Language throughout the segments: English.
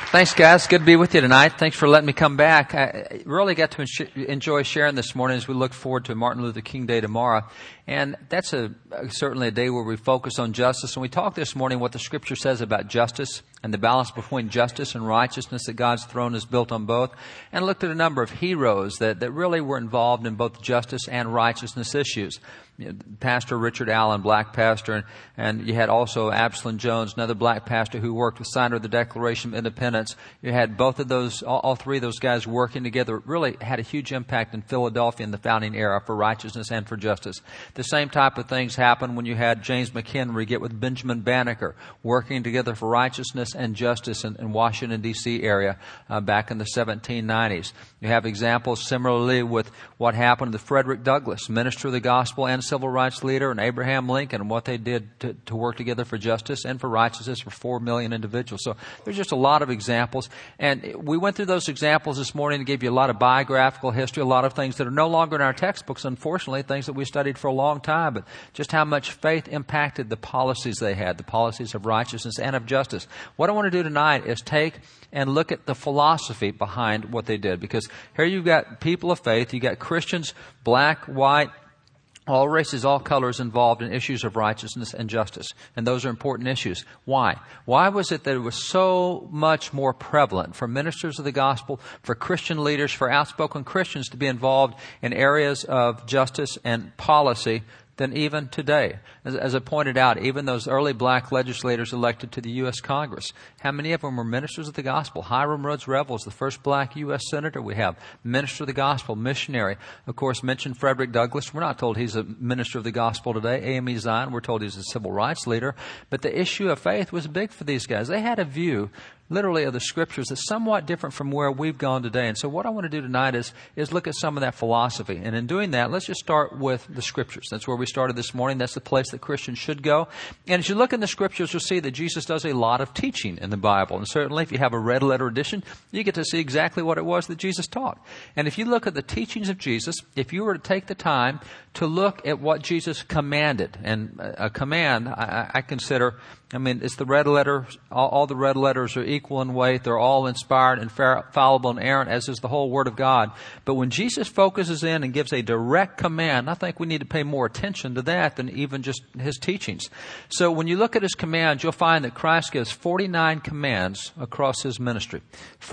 Thanks, guys. Good to be with you tonight. Thanks for letting me come back. I really got to enjoy sharing this morning as we look forward to Martin Luther King Day tomorrow. And that's certainly a day where we focus on justice. And we talked this morning what the Scripture says about justice and the balance between justice and righteousness, that God's throne is built on both. And looked at a number of heroes that really were involved in both justice and righteousness issues. Pastor Richard Allen, black pastor, and you had also Absalom Jones, another black pastor who worked with signer of the Declaration of Independence. You had both of those, all three of those guys working together. Really had a huge impact in Philadelphia in the founding era for righteousness and for justice. The same type of things happened when you had James McHenry get with Benjamin Banneker, working together for righteousness and justice in Washington, D.C. area back in the 1790s. You have examples similarly with what happened to Frederick Douglass, minister of the gospel and civil rights leader, and Abraham Lincoln, and what they did to work together for justice and for righteousness for 4 million individuals. So there's just a lot of examples. And we went through those examples this morning and gave you a lot of biographical history, a lot of things that are no longer in our textbooks, unfortunately, things that we studied for a long time, but just how much faith impacted the policies they had, the policies of righteousness and of justice. What I want to do tonight is take and look at the philosophy behind what they did, because here you've got people of faith, you've got Christians, black, white, all races, all colors involved in issues of righteousness and justice. And those are important issues. Why? Why was it that it was so much more prevalent for ministers of the gospel, for Christian leaders, for outspoken Christians to be involved in areas of justice and policy than even today? As I pointed out, even those early black legislators elected to the U.S. Congress, how many of them were ministers of the gospel? Hiram Rhodes Revels, the first black U.S. senator we have, minister of the gospel, missionary. Of course, mentioned Frederick Douglass. We're not told he's a minister of the gospel today. AME Zion, we're told he's a civil rights leader. But the issue of faith was big for these guys. They had a view, literally, of the Scriptures that's somewhat different from where we've gone today. And so what I want to do tonight is look at some of that philosophy. And in doing that, let's just start with the Scriptures. That's where we started this morning. That's the place that Christians should go. And as you look in the Scriptures, you'll see that Jesus does a lot of teaching in the Bible. And certainly, if you have a red letter edition, you get to see exactly what it was that Jesus taught. And if you look at the teachings of Jesus, if you were to take the time to look at what Jesus commanded, and a command, I consider, it's the red letter. All the red letters are equal in weight. They're all inspired, infallible, and inerrant, as is the whole Word of God. But when Jesus focuses in and gives a direct command, I think we need to pay more attention to that than even just His teachings. So when you look at His commands, you'll find that Christ gives 49 commands across His ministry.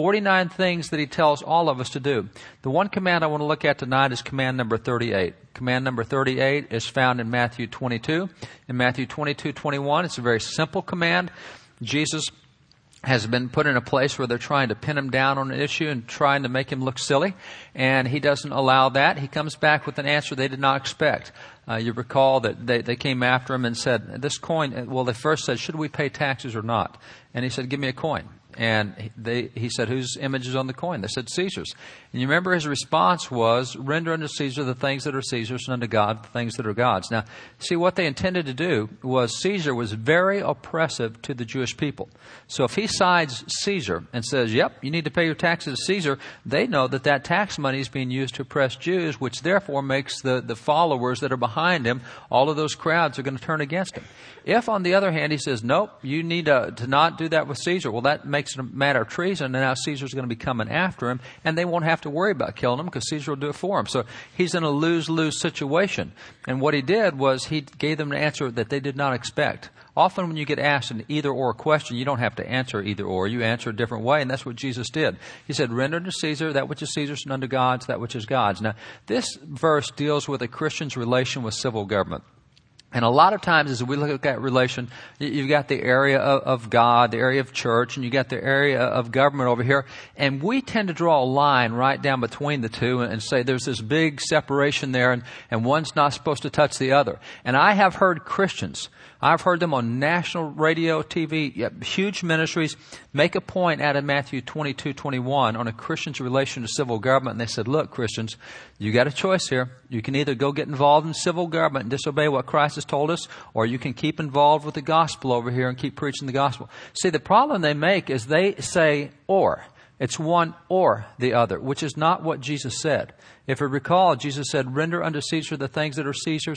49 things that He tells all of us to do. The one command I want to look at tonight is command number 38. Command number 38 is found in Matthew 22. In Matthew 22:21, it's a very simple command. Jesus has been put in a place where they're trying to pin Him down on an issue and trying to make Him look silly. And He doesn't allow that. He comes back with an answer they did not expect. You recall that they came after Him and said, this coin, well, they first said, should we pay taxes or not? And He said, give me a coin. And he said, whose image is on the coin? They said, Caesar's. And you remember his response was, render unto Caesar the things that are Caesar's, and unto God the things that are God's. Now, see, what they intended to do was, Caesar was very oppressive to the Jewish people. So if he sides Caesar and says, yep, you need to pay your taxes to Caesar, they know that that tax money is being used to oppress Jews, which therefore makes the followers that are behind him, all of those crowds are going to turn against him. If, on the other hand, he says, nope, you need to not do that with Caesar, well, that makes it a matter of treason, and now Caesar's going to be coming after him, and they won't have to worry about killing him because Caesar will do it for him. So he's in a lose-lose situation. And what he did was he gave them an answer that they did not expect. Often when you get asked an either-or question, you don't have to answer either-or. You answer a different way, and that's what Jesus did. He said, render to Caesar that which is Caesar's, and unto God's that which is God's. Now, this verse deals with a Christian's relation with civil government. And a lot of times as we look at that relation, you've got the area of God, the area of church, and you got the area of government over here. And we tend to draw a line right down between the two and say there's this big separation there, and one's not supposed to touch the other. And I have heard Christians, I've heard them on national radio, TV, huge ministries, make a point out of Matthew 22:21 on a Christian's relation to civil government. And they said, look, Christians, you got a choice here. You can either go get involved in civil government and disobey what Christ has told us, or you can keep involved with the gospel over here and keep preaching the gospel. See, the problem they make is they say or. It's one or the other, which is not what Jesus said. If you recall, Jesus said, render unto Caesar the things that are Caesar's,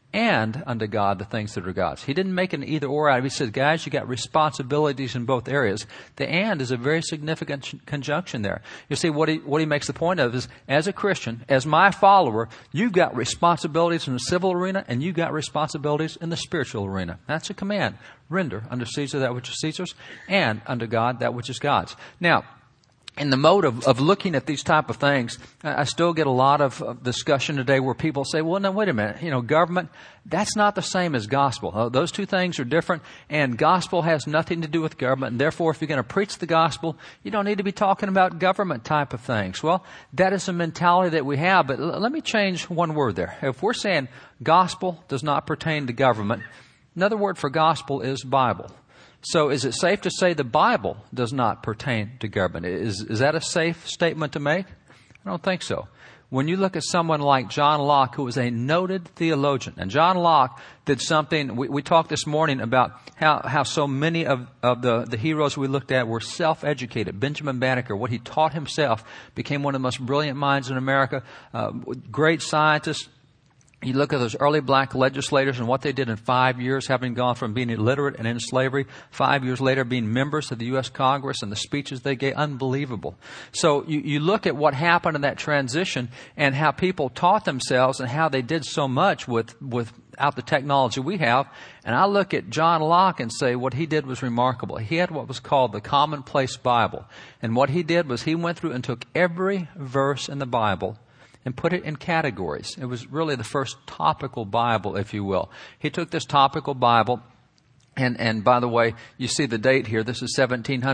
and unto God the things that are God's. He didn't make an either or out of it. He said, guys, you got responsibilities in both areas. The and is a very significant conjunction there. You see, what he makes the point of is, as a Christian, as my follower, you've got responsibilities in the civil arena and you've got responsibilities in the spiritual arena. That's a command. Render unto Caesar that which is Caesar's, and unto God that which is God's. Now, in the mode of looking at these type of things, I still get a lot of discussion today where people say, well, no, wait a minute. Government, that's not the same as gospel. Those two things are different, and gospel has nothing to do with government. And therefore, if you're going to preach the gospel, you don't need to be talking about government type of things. Well, that is a mentality that we have, but let me change one word there. If we're saying gospel does not pertain to government, another word for gospel is Bible. So is it safe to say the Bible does not pertain to government? Is that a safe statement to make? I don't think so. When you look at someone like John Locke, who was a noted theologian, and John Locke did something, we talked this morning about how so many of the heroes we looked at were self-educated. Benjamin Banneker, what he taught himself, became one of the most brilliant minds in America, great scientist. You look at those early black legislators and what they did in 5 years, having gone from being illiterate and in slavery, 5 years later being members of the U.S. Congress, and the speeches they gave, unbelievable. So you look at what happened in that transition and how people taught themselves and how they did so much without the technology we have. And I look at John Locke and say what he did was remarkable. He had what was called the Commonplace Bible. And what he did was he went through and took every verse in the Bible and put it in categories. It was really the first topical Bible, if you will. He took this topical Bible, and by the way, you see the date here. This is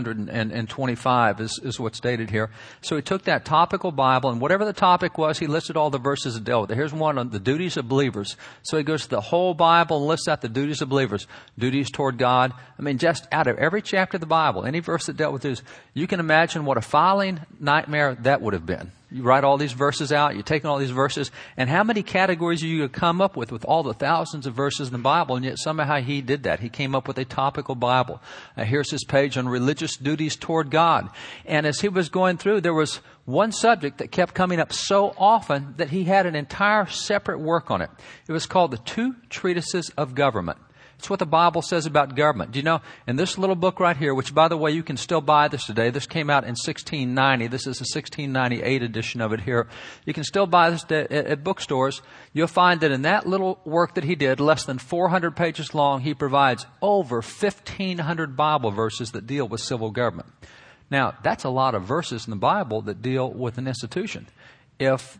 1725 is what's dated here. So he took that topical Bible, and whatever the topic was, he listed all the verses that dealt with it. Here's one on the duties of believers. So he goes to the whole Bible and lists out the duties of believers. Duties toward God. I mean, just out of every chapter of the Bible, any verse that dealt with this, you can imagine what a filing nightmare that would have been. You write all these verses out, you're taking all these verses, and how many categories are you going to come up with all the thousands of verses in the Bible? And yet somehow he did that. He came up with a topical Bible. Here's his page on religious duties toward God. And as he was going through, there was one subject that kept coming up so often that he had an entire separate work on it. It was called the Two Treatises of Government. It's what the Bible says about government. Do you know, in this little book right here, which, by the way, you can still buy this today. This came out in 1690. This is a 1698 edition of it here. You can still buy this at bookstores. You'll find that in that little work that he did, less than 400 pages long, he provides over 1,500 Bible verses that deal with civil government. Now, that's a lot of verses in the Bible that deal with an institution. If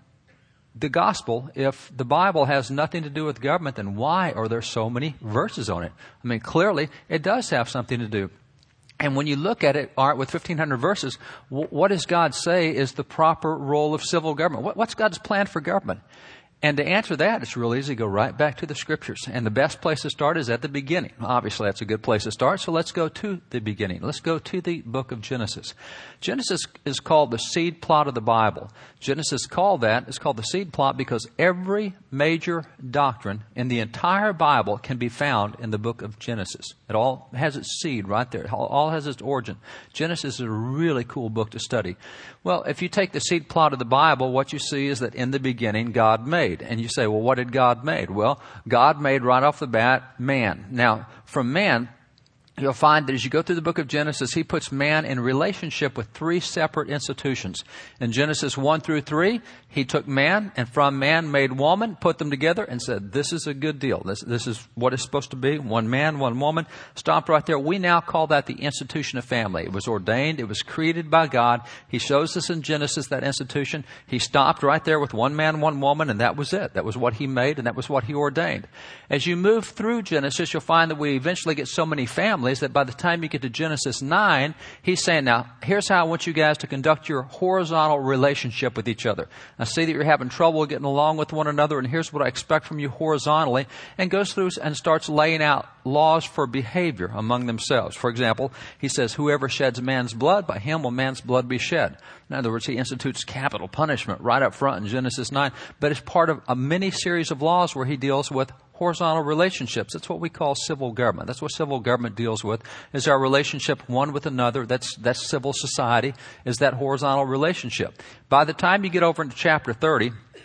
the Bible has nothing to do with government, then why are there so many verses on it? I mean, clearly, it does have something to do. And when you look at it, all right, with 1,500 verses, what does God say is the proper role of civil government? What's God's plan for government? And to answer that, it's real easy to go right back to the Scriptures. And the best place to start is at the beginning. Obviously, that's a good place to start, so let's go to the beginning. Let's go to the book of Genesis. Genesis is called the seed plot of the Bible. Genesis is called the seed plot because every major doctrine in the entire Bible can be found in the book of Genesis. It all has its seed right there. It all has its origin. Genesis is a really cool book to study. Well, if you take the seed plot of the Bible, what you see is that in the beginning, God made. And you say, well, what did God make? Well, God made right off the bat man. Now, from man, you'll find that as you go through the book of Genesis, he puts man in relationship with three separate institutions. In Genesis 1 through 3, he took man and from man made woman, put them together and said, this is a good deal. This is what it's supposed to be. One man, one woman. Stopped right there. We now call that the institution of family. It was ordained. It was created by God. He shows us in Genesis that institution. He stopped right there with one man, one woman, and that was it. That was what he made and that was what he ordained. As you move through Genesis, you'll find that we eventually get so many families that by the time you get to Genesis 9, he's saying, now, here's how I want you guys to conduct your horizontal relationship with each other. I see that you're having trouble getting along with one another, and here's what I expect from you horizontally, and goes through and starts laying out laws for behavior among themselves. For example, he says, whoever sheds man's blood, by him will man's blood be shed. In other words, he institutes capital punishment right up front in Genesis 9, but it's part of a mini series of laws where he deals with horizontal relationships. That's what we call civil government. That's what civil government deals with, is our relationship one with another. That's civil society, is that horizontal relationship. By the time you get over into chapter 30,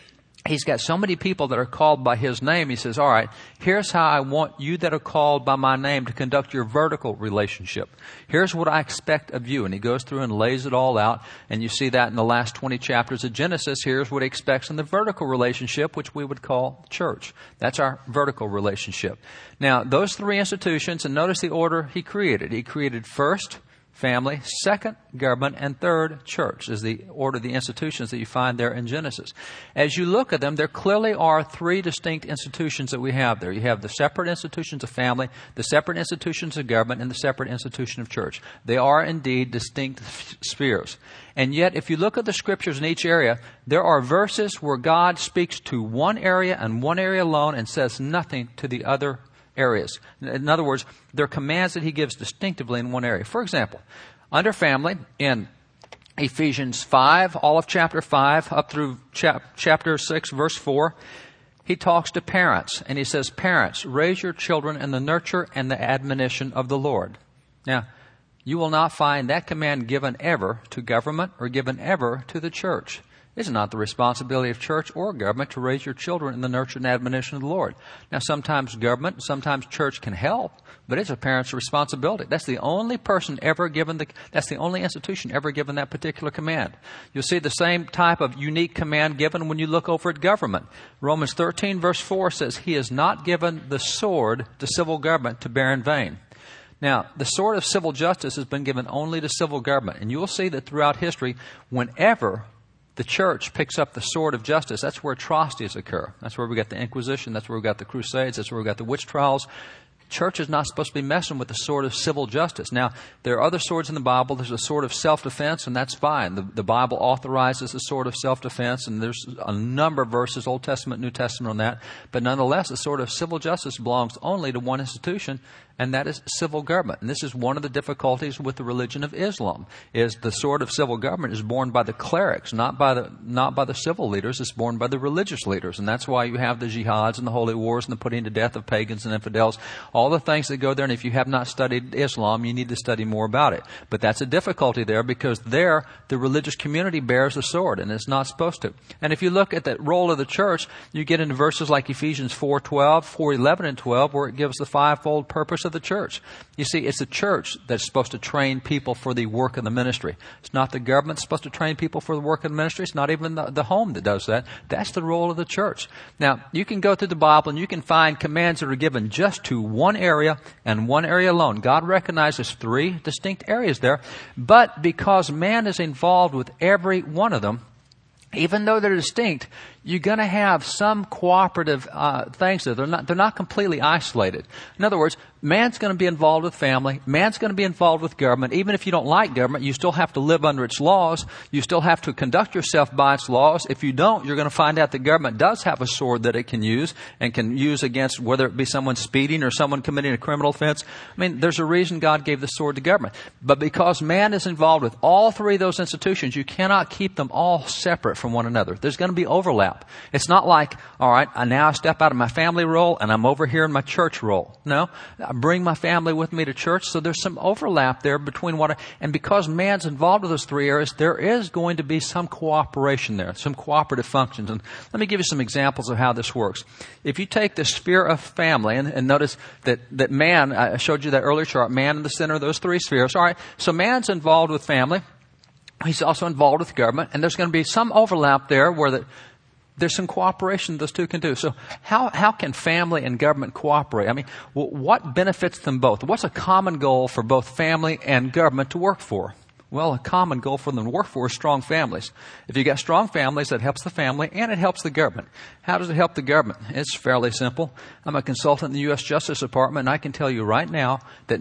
He's got so many people that are called by his name. He says, all right, here's how I want you that are called by my name to conduct your vertical relationship. Here's what I expect of you. And he goes through and lays it all out. And you see that in the last 20 chapters of Genesis. Here's what he expects in the vertical relationship, which we would call church. That's our vertical relationship. Now, those three institutions, and notice the order he created. He created first family, second, government, and third, church, is the order of the institutions that you find there in Genesis. As you look at them, there clearly are three distinct institutions that we have there. You have the separate institutions of family, the separate institutions of government, and the separate institution of church. They are indeed distinct spheres. And yet, if you look at the scriptures in each area, there are verses where God speaks to one area and one area alone and says nothing to the other areas. In other words, there are commands that he gives distinctively in one area. For example, under family, in Ephesians 5, all of chapter 5, up through chapter 6, verse 4, he talks to parents, and he says, parents, raise your children in the nurture and the admonition of the Lord. Now, you will not find that command given ever to government or given ever to the church. It's not the responsibility of church or government to raise your children in the nurture and admonition of the Lord. Now, sometimes government, sometimes church can help, but it's a parent's responsibility. That's the only person ever given that's the only institution ever given that particular command. You'll see the same type of unique command given when you look over at government. Romans 13, verse 4 says, he has not given the sword to civil government to bear in vain. Now, the sword of civil justice has been given only to civil government. And you will see that throughout history, whenever the church picks up the sword of justice, that's where atrocities occur. That's where we got the Inquisition. That's where we got the Crusades. That's where we got the witch trials. Church is not supposed to be messing with the sword of civil justice. Now, there are other swords in the Bible. There's a sword of self-defense, and that's fine. The Bible authorizes the sword of self-defense, and there's a number of verses, Old Testament, New Testament, on that. But nonetheless, the sword of civil justice belongs only to one institution, and that is civil government. And this is one of the difficulties with the religion of Islam, is the sword of civil government is borne by the clerics, not by the civil leaders. It's borne by the religious leaders. And that's why you have the jihads and the holy wars and the putting to death of pagans and infidels, all the things that go there. And if you have not studied Islam, you need to study more about it. But that's a difficulty there, because there the religious community bears the sword, and it's not supposed to. And if you look at the role of the church, you get into verses like Ephesians 4:12, 4:11 and 12, where it gives the fivefold purpose of the church. You see, it's the church that's supposed to train people for the work of the ministry. It's not the government that's supposed to train people for the work of the ministry. It's not even the home that does that. That's the role of the church. Now, you can go through the Bible and you can find commands that are given just to one area and one area alone. God recognizes three distinct areas there, but because man is involved with every one of them, even though they're distinct, you're going to have some cooperative things that they're not completely isolated. In other words, man's going to be involved with family. Man's going to be involved with government. Even if you don't like government, you still have to live under its laws. You still have to conduct yourself by its laws. If you don't, you're going to find out that government does have a sword that it can use, and can use against whether it be someone speeding or someone committing a criminal offense. I mean, there's a reason God gave the sword to government. But because man is involved with all three of those institutions, you cannot keep them all separate from one another. There's going to be overlap. It's not like, all right, I now step out of my family role and I'm over here in my church role. No, I bring my family with me to church. So there's some overlap there between and because man's involved with those three areas, there is going to be some cooperation there, some cooperative functions. And let me give you some examples of how this works. If you take the sphere of family and notice that man, I showed you that earlier chart, man in the center of those three spheres. All right, so man's involved with family. He's also involved with government, and there's going to be some overlap there where there's some cooperation those two can do. So how can family and government cooperate? I mean, what benefits them both? What's a common goal for both family and government to work for? Well, a common goal for them to work for is strong families. If you got strong families, that helps the family and it helps the government. How does it help the government? It's fairly simple. I'm a consultant in the U.S. Justice Department, and I can tell you right now that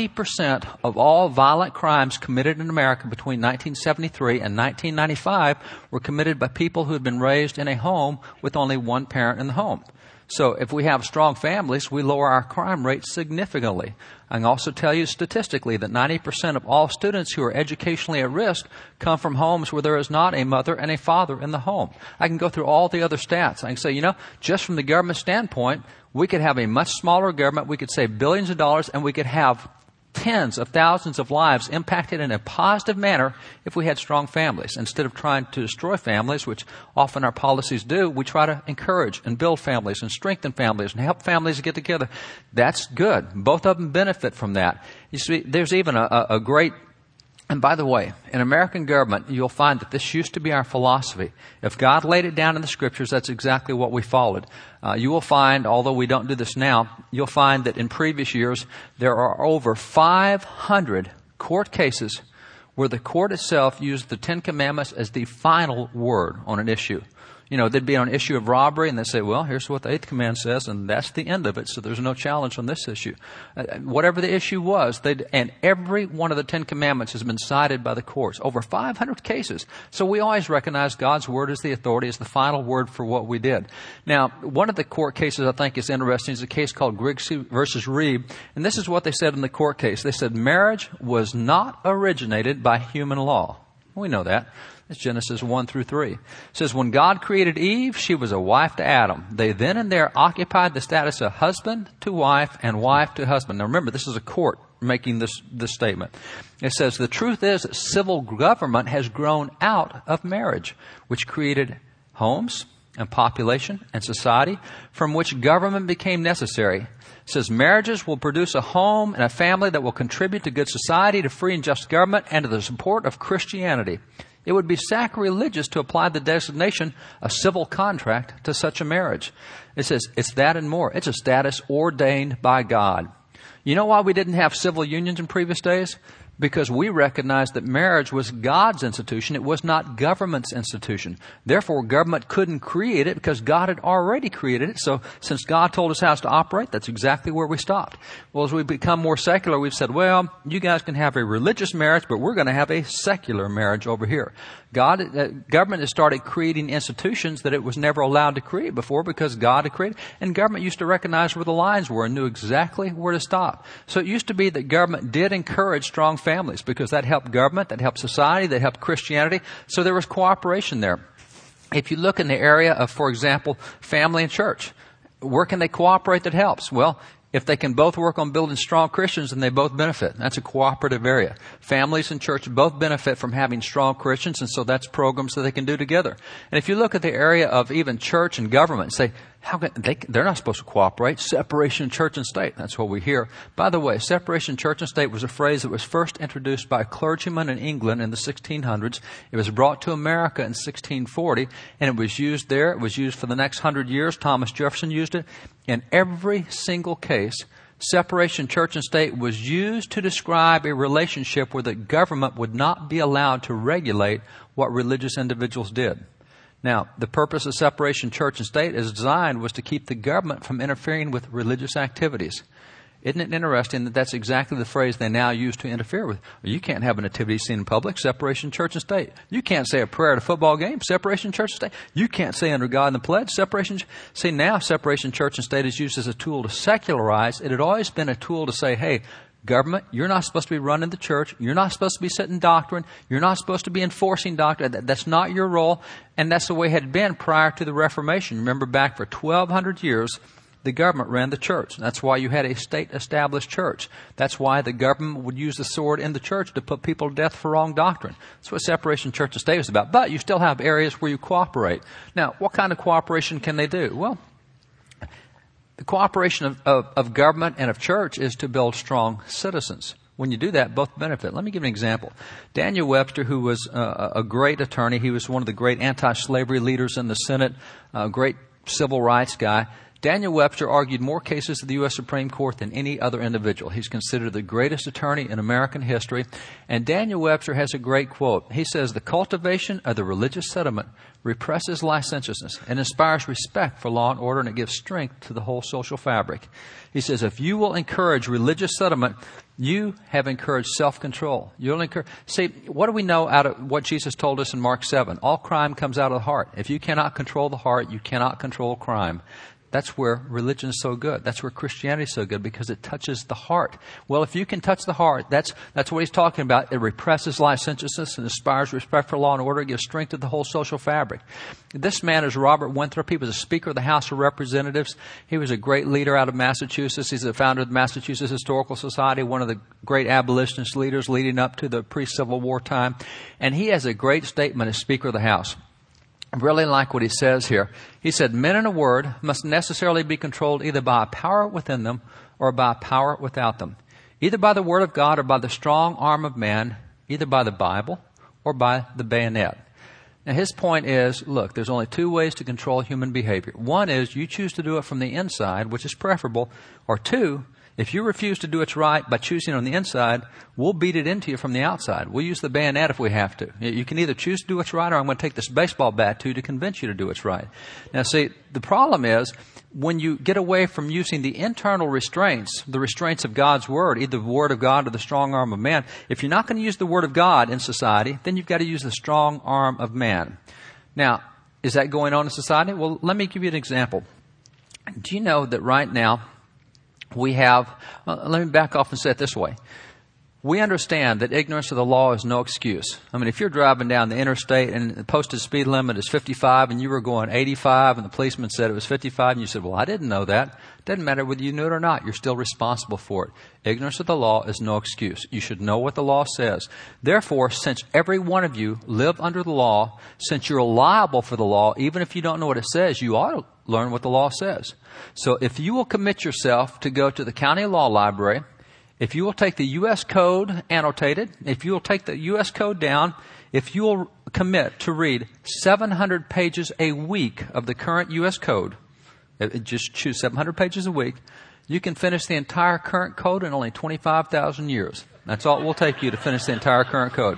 90% of all violent crimes committed in America between 1973 and 1995 were committed by people who had been raised in a home with only one parent in the home. So if we have strong families, we lower our crime rate significantly. I can also tell you statistically that 90% of all students who are educationally at risk come from homes where there is not a mother and a father in the home. I can go through all the other stats. I can say, just from the government standpoint, we could have a much smaller government. We could save billions of dollars, and we could have tens of thousands of lives impacted in a positive manner if we had strong families. Instead of trying to destroy families, which often our policies do, we try to encourage and build families and strengthen families and help families get together. That's good. Both of them benefit from that. You see, there's even a great... And by the way, in American government, you'll find that this used to be our philosophy. If God laid it down in the Scriptures, that's exactly what we followed. You will find, although we don't do this now, you'll find that in previous years, there are over 500 court cases where the court itself used the Ten Commandments as the final word on an issue. You know, they'd be on an issue of robbery, and they'd say, well, here's what the Eighth Command says, and that's the end of it, so there's no challenge on this issue. Whatever the issue was, and every one of the Ten Commandments has been cited by the courts. Over 500 cases. So we always recognize God's Word as the authority, as the final word for what we did. Now, one of the court cases I think is interesting is a case called Griggs versus Reeb, and this is what they said in the court case. They said, marriage was not originated by human law. We know that. It's Genesis 1-3. It says, when God created Eve, she was a wife to Adam. They then and there occupied the status of husband to wife and wife to husband. Now remember, this is a court making this statement. It says, the truth is that civil government has grown out of marriage, which created homes and population and society from which government became necessary. It says, marriages will produce a home and a family that will contribute to good society, to free and just government, and to the support of Christianity. It would be sacrilegious to apply the designation a civil contract to such a marriage. It says it's that and more. It's a status ordained by God. You know why we didn't have civil unions in previous days? Because we recognized that marriage was God's institution. It was not government's institution. Therefore, government couldn't create it because God had already created it. So since God told us how to operate, that's exactly where we stopped. Well, as we become more secular, we've said, well, you guys can have a religious marriage, but we're going to have a secular marriage over here. Government has started creating institutions that it was never allowed to create before because God had created. And government used to recognize where the lines were and knew exactly where to stop. So it used to be that government did encourage strong families because that helped government, that helped society, that helped Christianity. So there was cooperation there. If you look in the area of, for example, family and church, where can they cooperate that helps? Well, if they can both work on building strong Christians, then they both benefit. That's a cooperative area. Families and church both benefit from having strong Christians, and so that's programs that they can do together. And if you look at the area of even church and government, say, how can they're not supposed to cooperate. Separation of church and state. That's what we hear. By the way, separation of church and state was a phrase that was first introduced by a clergyman in England in the 1600s. It was brought to America in 1640, and it was used there. It was used for the next 100 years. Thomas Jefferson used it. In every single case, separation of church and state was used to describe a relationship where the government would not be allowed to regulate what religious individuals did. Now, the purpose of separation of church and state as designed was to keep the government from interfering with religious activities. Isn't it interesting that that's exactly the phrase they now use to interfere with? You can't have a nativity scene in public, separation of church and state. You can't say a prayer at a football game, separation of church and state. You can't say under God in the pledge, separation. See, now separation of church and state is used as a tool to secularize. It had always been a tool to say, hey, government, you're not supposed to be running the church. You're not supposed to be setting doctrine. You're not supposed to be enforcing doctrine. That's not your role. And that's the way it had been prior to the Reformation. Remember, back for 1,200 years, the government ran the church. That's why you had a state-established church. That's why the government would use the sword in the church to put people to death for wrong doctrine. That's what separation of church and state is about. But you still have areas where you cooperate. Now, what kind of cooperation can they do? Well, the cooperation of government and of church is to build strong citizens. When you do that, both benefit. Let me give you an example. Daniel Webster, who was a great attorney, he was one of the great anti-slavery leaders in the Senate, a great civil rights guy. Daniel Webster argued more cases at the U.S. Supreme Court than any other individual. He's considered the greatest attorney in American history. And Daniel Webster has a great quote. He says, the cultivation of the religious sentiment represses licentiousness and inspires respect for law and order, and it gives strength to the whole social fabric. He says, if you will encourage religious sentiment, you have encouraged self-control. You'll encourage. See, what do we know out of what Jesus told us in Mark 7? All crime comes out of the heart. If you cannot control the heart, you cannot control crime. That's where religion is so good. That's where Christianity is so good, because it touches the heart. Well, if you can touch the heart, that's what he's talking about. It represses licentiousness and inspires respect for law and order. It gives strength to the whole social fabric. This man is Robert Winthrop. He was a Speaker of the House of Representatives. He was a great leader out of Massachusetts. He's the founder of the Massachusetts Historical Society, one of the great abolitionist leaders leading up to the pre-Civil War time. And he has a great statement as Speaker of the House. I really like what he says here. He said, men in a word must necessarily be controlled either by a power within them or by a power without them, either by the word of God or by the strong arm of man, either by the Bible or by the bayonet. Now his point is, look, there's only two ways to control human behavior. One is you choose to do it from the inside, which is preferable, or two, if you refuse to do what's right by choosing on the inside, we'll beat it into you from the outside. We'll use the bayonet if we have to. You can either choose to do what's right, or I'm going to take this baseball bat to convince you to do what's right. Now see, the problem is when you get away from using the internal restraints, the restraints of God's Word, either the Word of God or the strong arm of man, if you're not going to use the Word of God in society, then you've got to use the strong arm of man. Now, is that going on in society? Well, let me give you an example. Do you know that right now, we have, let me back off and say it this way. We understand that ignorance of the law is no excuse. I mean, if you're driving down the interstate and the posted speed limit is 55 and you were going 85 and the policeman said it was 55 and you said, well, I didn't know that. Doesn't matter whether you knew it or not. You're still responsible for it. Ignorance of the law is no excuse. You should know what the law says. Therefore, since every one of you live under the law, since you're liable for the law, even if you don't know what it says, you ought to learn what the law says. So if you will commit yourself to go to the county law library, if you will take the U.S. Code annotated, if you will take the U.S. Code down, if you will commit to read 700 pages a week of the current U.S. Code, just choose 700 pages a week, you can finish the entire current code in only 25,000 years. That's all it will take you to finish the entire current code.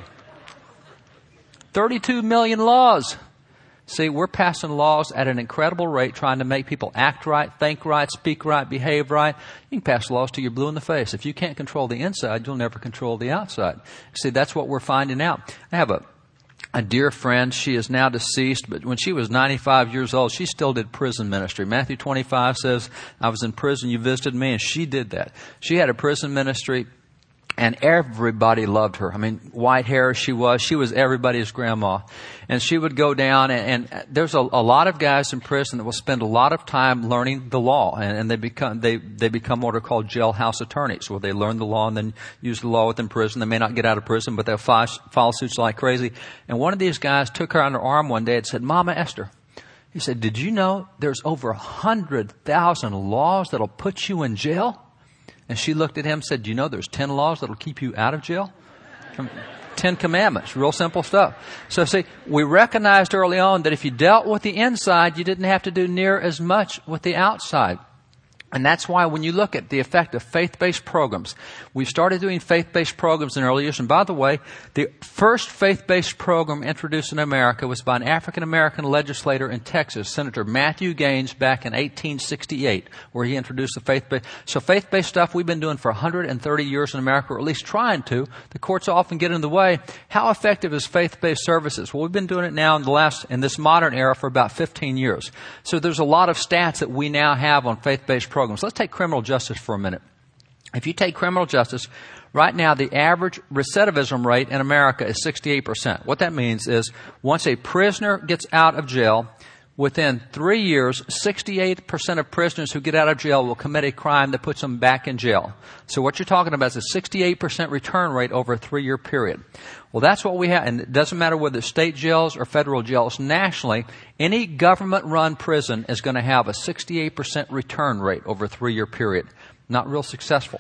32 million laws. See, we're passing laws at an incredible rate, trying to make people act right, think right, speak right, behave right. You can pass laws till you're blue in the face. If you can't control the inside, you'll never control the outside. See, that's what we're finding out. I have a dear friend. She is now deceased, but when she was 95 years old, she still did prison ministry. Matthew 25 says, I was in prison, you visited me, and she did that. She had a prison ministry. And everybody loved her. I mean, white hair she was everybody's grandma. And she would go down and there's a lot of guys in prison that will spend a lot of time learning the law. And they become what are called jailhouse attorneys, where they learn the law and then use the law within prison. They may not get out of prison, but they'll file suits like crazy. And one of these guys took her under arm one day and said, Mama Esther, he said, did you know there's over 100,000 laws that'll put you in jail? And she looked at him and said, do you know there's 10 laws that'll keep you out of jail? 10 commandments, real simple stuff. So see, we recognized early on that if you dealt with the inside, you didn't have to do near as much with the outside. And that's why when you look at the effect of faith-based programs, we started doing faith-based programs in early years. And by the way, the first faith-based program introduced in America was by an African-American legislator in Texas, Senator Matthew Gaines, back in 1868, where he introduced the faith-based. So faith-based stuff we've been doing for 130 years in America, or at least trying to. The courts often get in the way. How effective is faith-based services? Well, we've been doing it now in this modern era for about 15 years. So there's a lot of stats that we now have on faith-based programs. Let's take criminal justice for a minute. If you take criminal justice, right now the average recidivism rate in America is 68%. What that means is once a prisoner gets out of jail, within 3 years, 68% of prisoners who get out of jail will commit a crime that puts them back in jail. So what you're talking about is a 68% return rate over a 3-year period. Well, that's what we have. And it doesn't matter whether it's state jails or federal jails. Nationally, any government-run prison is going to have a 68% return rate over a 3-year period. Not real successful.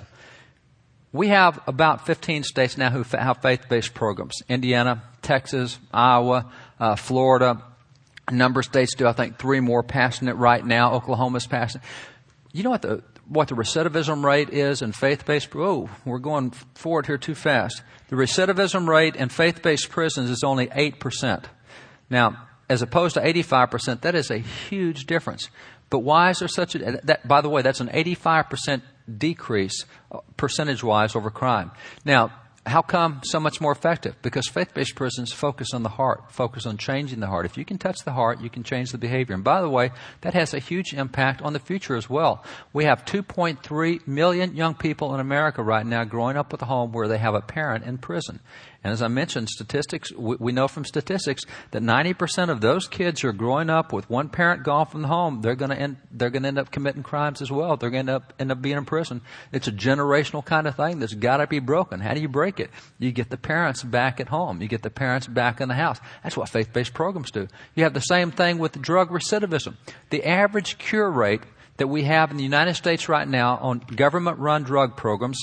We have about 15 states now who have faith-based programs. Indiana, Texas, Iowa, Florida. A number of states do. I think 3 more passing it right now. Oklahoma's passing it. You know what the recidivism rate is in faith-based? Oh, we're going forward here too fast. The recidivism rate in faith-based prisons is only 8%. Now, as opposed to 85%, that is a huge difference. But why is there such by the way, that's an 85% decrease percentage-wise over crime. Now, How come so much more effective? Because faith-based prisons focus on the heart, focus on changing the heart. If you can touch the heart, you can change the behavior. And by the way, that has a huge impact on the future as well. We have 2.3 million young people in America right now growing up with a home where they have a parent in prison. And as I mentioned, statistics, we know from statistics that 90% of those kids who are growing up with one parent gone from the home, they're going to end up committing crimes as well. They're going to end up being in prison. It's a generational kind of thing that's got to be broken. How do you break it? You get the parents back at home. You get the parents back in the house. That's what faith-based programs do. You have the same thing with drug recidivism. The average cure rate that we have in the United States right now on government-run drug programs,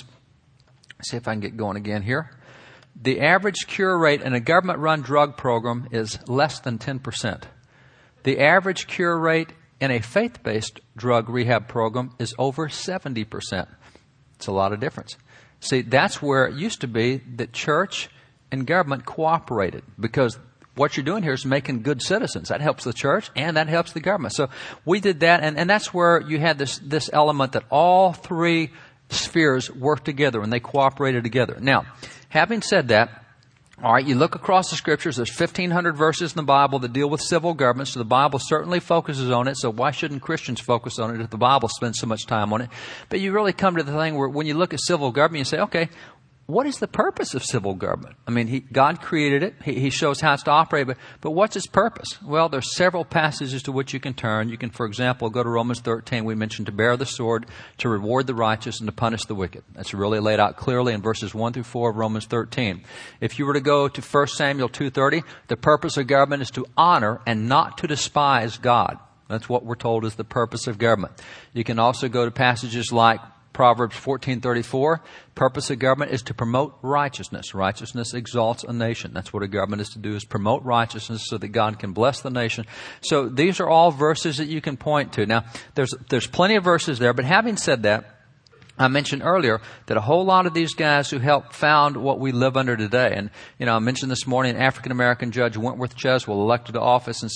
see if I can get going again here. The average cure rate in a government-run drug program is less than 10%. The average cure rate in a faith-based drug rehab program is over 70%. It's a lot of difference. See, that's where it used to be that church and government cooperated, because what you're doing here is making good citizens. That helps the church and that helps the government. So we did that, and that's where you had this element that all three spheres work together and they cooperated together. Now, having said that, all right, you look across the scriptures, there's 1,500 verses in the Bible that deal with civil government, so the Bible certainly focuses on it, so why shouldn't Christians focus on it if the Bible spends so much time on it? But you really come to the thing where when you look at civil government, you say, okay, what is the purpose of civil government? I mean, God created it. He shows how it's to operate, but what's its purpose? Well, there's several passages to which you can turn. You can, for example, go to Romans 13. We mentioned to bear the sword, to reward the righteous, and to punish the wicked. That's really laid out clearly in verses 1 through 4 of Romans 13. If you were to go to 1 Samuel 2:30, the purpose of government is to honor and not to despise God. That's what we're told is the purpose of government. You can also go to passages like Proverbs 14:34, purpose of government is to promote righteousness. Righteousness exalts a nation. That's what a government is to do, is promote righteousness so that God can bless the nation. So these are all verses that you can point to. Now, there's plenty of verses there, but having said that, I mentioned earlier that a whole lot of these guys who helped found what we live under today, and I mentioned this morning African-American Judge Wentworth Cheswell, elected to office in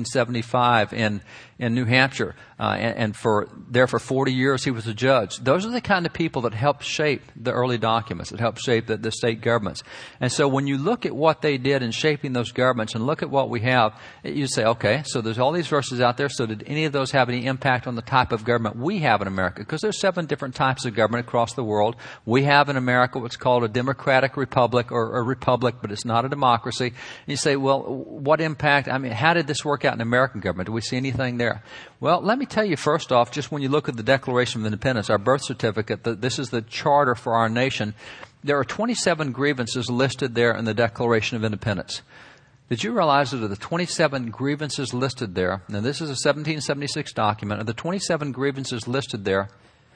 1775 in New Hampshire, and for 40 years he was a judge. Those are the kind of people that helped shape the early documents, that helped shape the state governments. And so when you look at what they did in shaping those governments and look at what we have, you say, okay, so there's all these verses out there, so did any of those have any impact on the type of government we have in America? Because there's 7 different types of government across the world. We have in America what's called a democratic republic, or a republic, but it's not a democracy. And you say, well, what impact? I mean, how did this work out in American government? Do we see anything there? Well, let me tell you first off, just when you look at the Declaration of Independence, our birth certificate, this is the charter for our nation. There are 27 grievances listed there in the Declaration of Independence. Did you realize that of the 27 grievances listed there, and this is a 1776 document, of the 27 grievances listed there,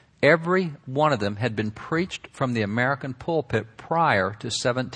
every one of them had been preached from the American pulpit prior to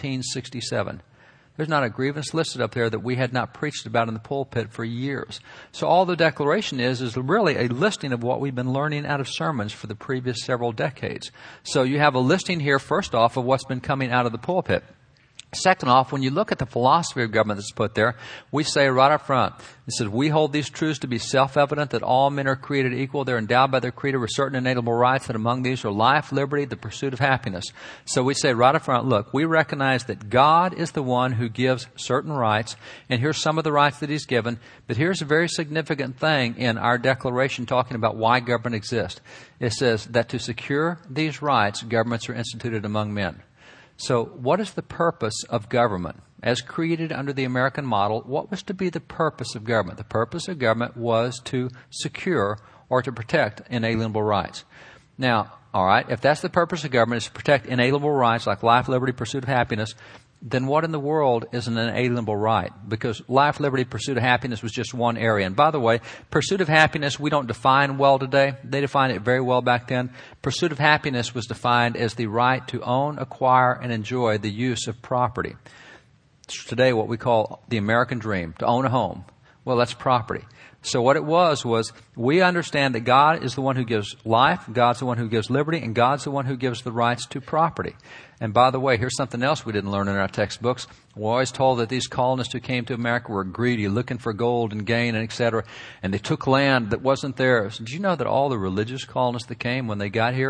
1767. There's not a grievance listed up there that we had not preached about in the pulpit for years. So all the Declaration is really a listing of what we've been learning out of sermons for the previous several decades. So you have a listing here, first off, of what's been coming out of the pulpit. Second off, when you look at the philosophy of government that's put there, we say right up front, it says, we hold these truths to be self-evident that all men are created equal. They're endowed by their Creator with certain inalienable rights, that among these are life, liberty, the pursuit of happiness. So we say right up front, look, we recognize that God is the one who gives certain rights, and here's some of the rights that He's given, but here's a very significant thing in our Declaration talking about why government exists. It says that to secure these rights, governments are instituted among men. So what is the purpose of government? As created under the American model, what was to be the purpose of government? The purpose of government was to secure or to protect inalienable rights. Now, all right, if that's the purpose of government, is to protect inalienable rights like life, liberty, pursuit of happiness, then what in the world is an inalienable right? Because life, liberty, pursuit of happiness was just one area. And by the way, pursuit of happiness we don't define well today. They defined it very well back then. Pursuit of happiness was defined as the right to own, acquire, and enjoy the use of property. It's today what we call the American dream, to own a home. Well, that's property. So what it was we understand that God is the one who gives life, God's the one who gives liberty, and God's the one who gives the rights to property. And by the way, here's something else we didn't learn in our textbooks. We're always told that these colonists who came to America were greedy, looking for gold and gain and et cetera, and they took land that wasn't theirs. Did you know that all the religious colonists that came when they got here,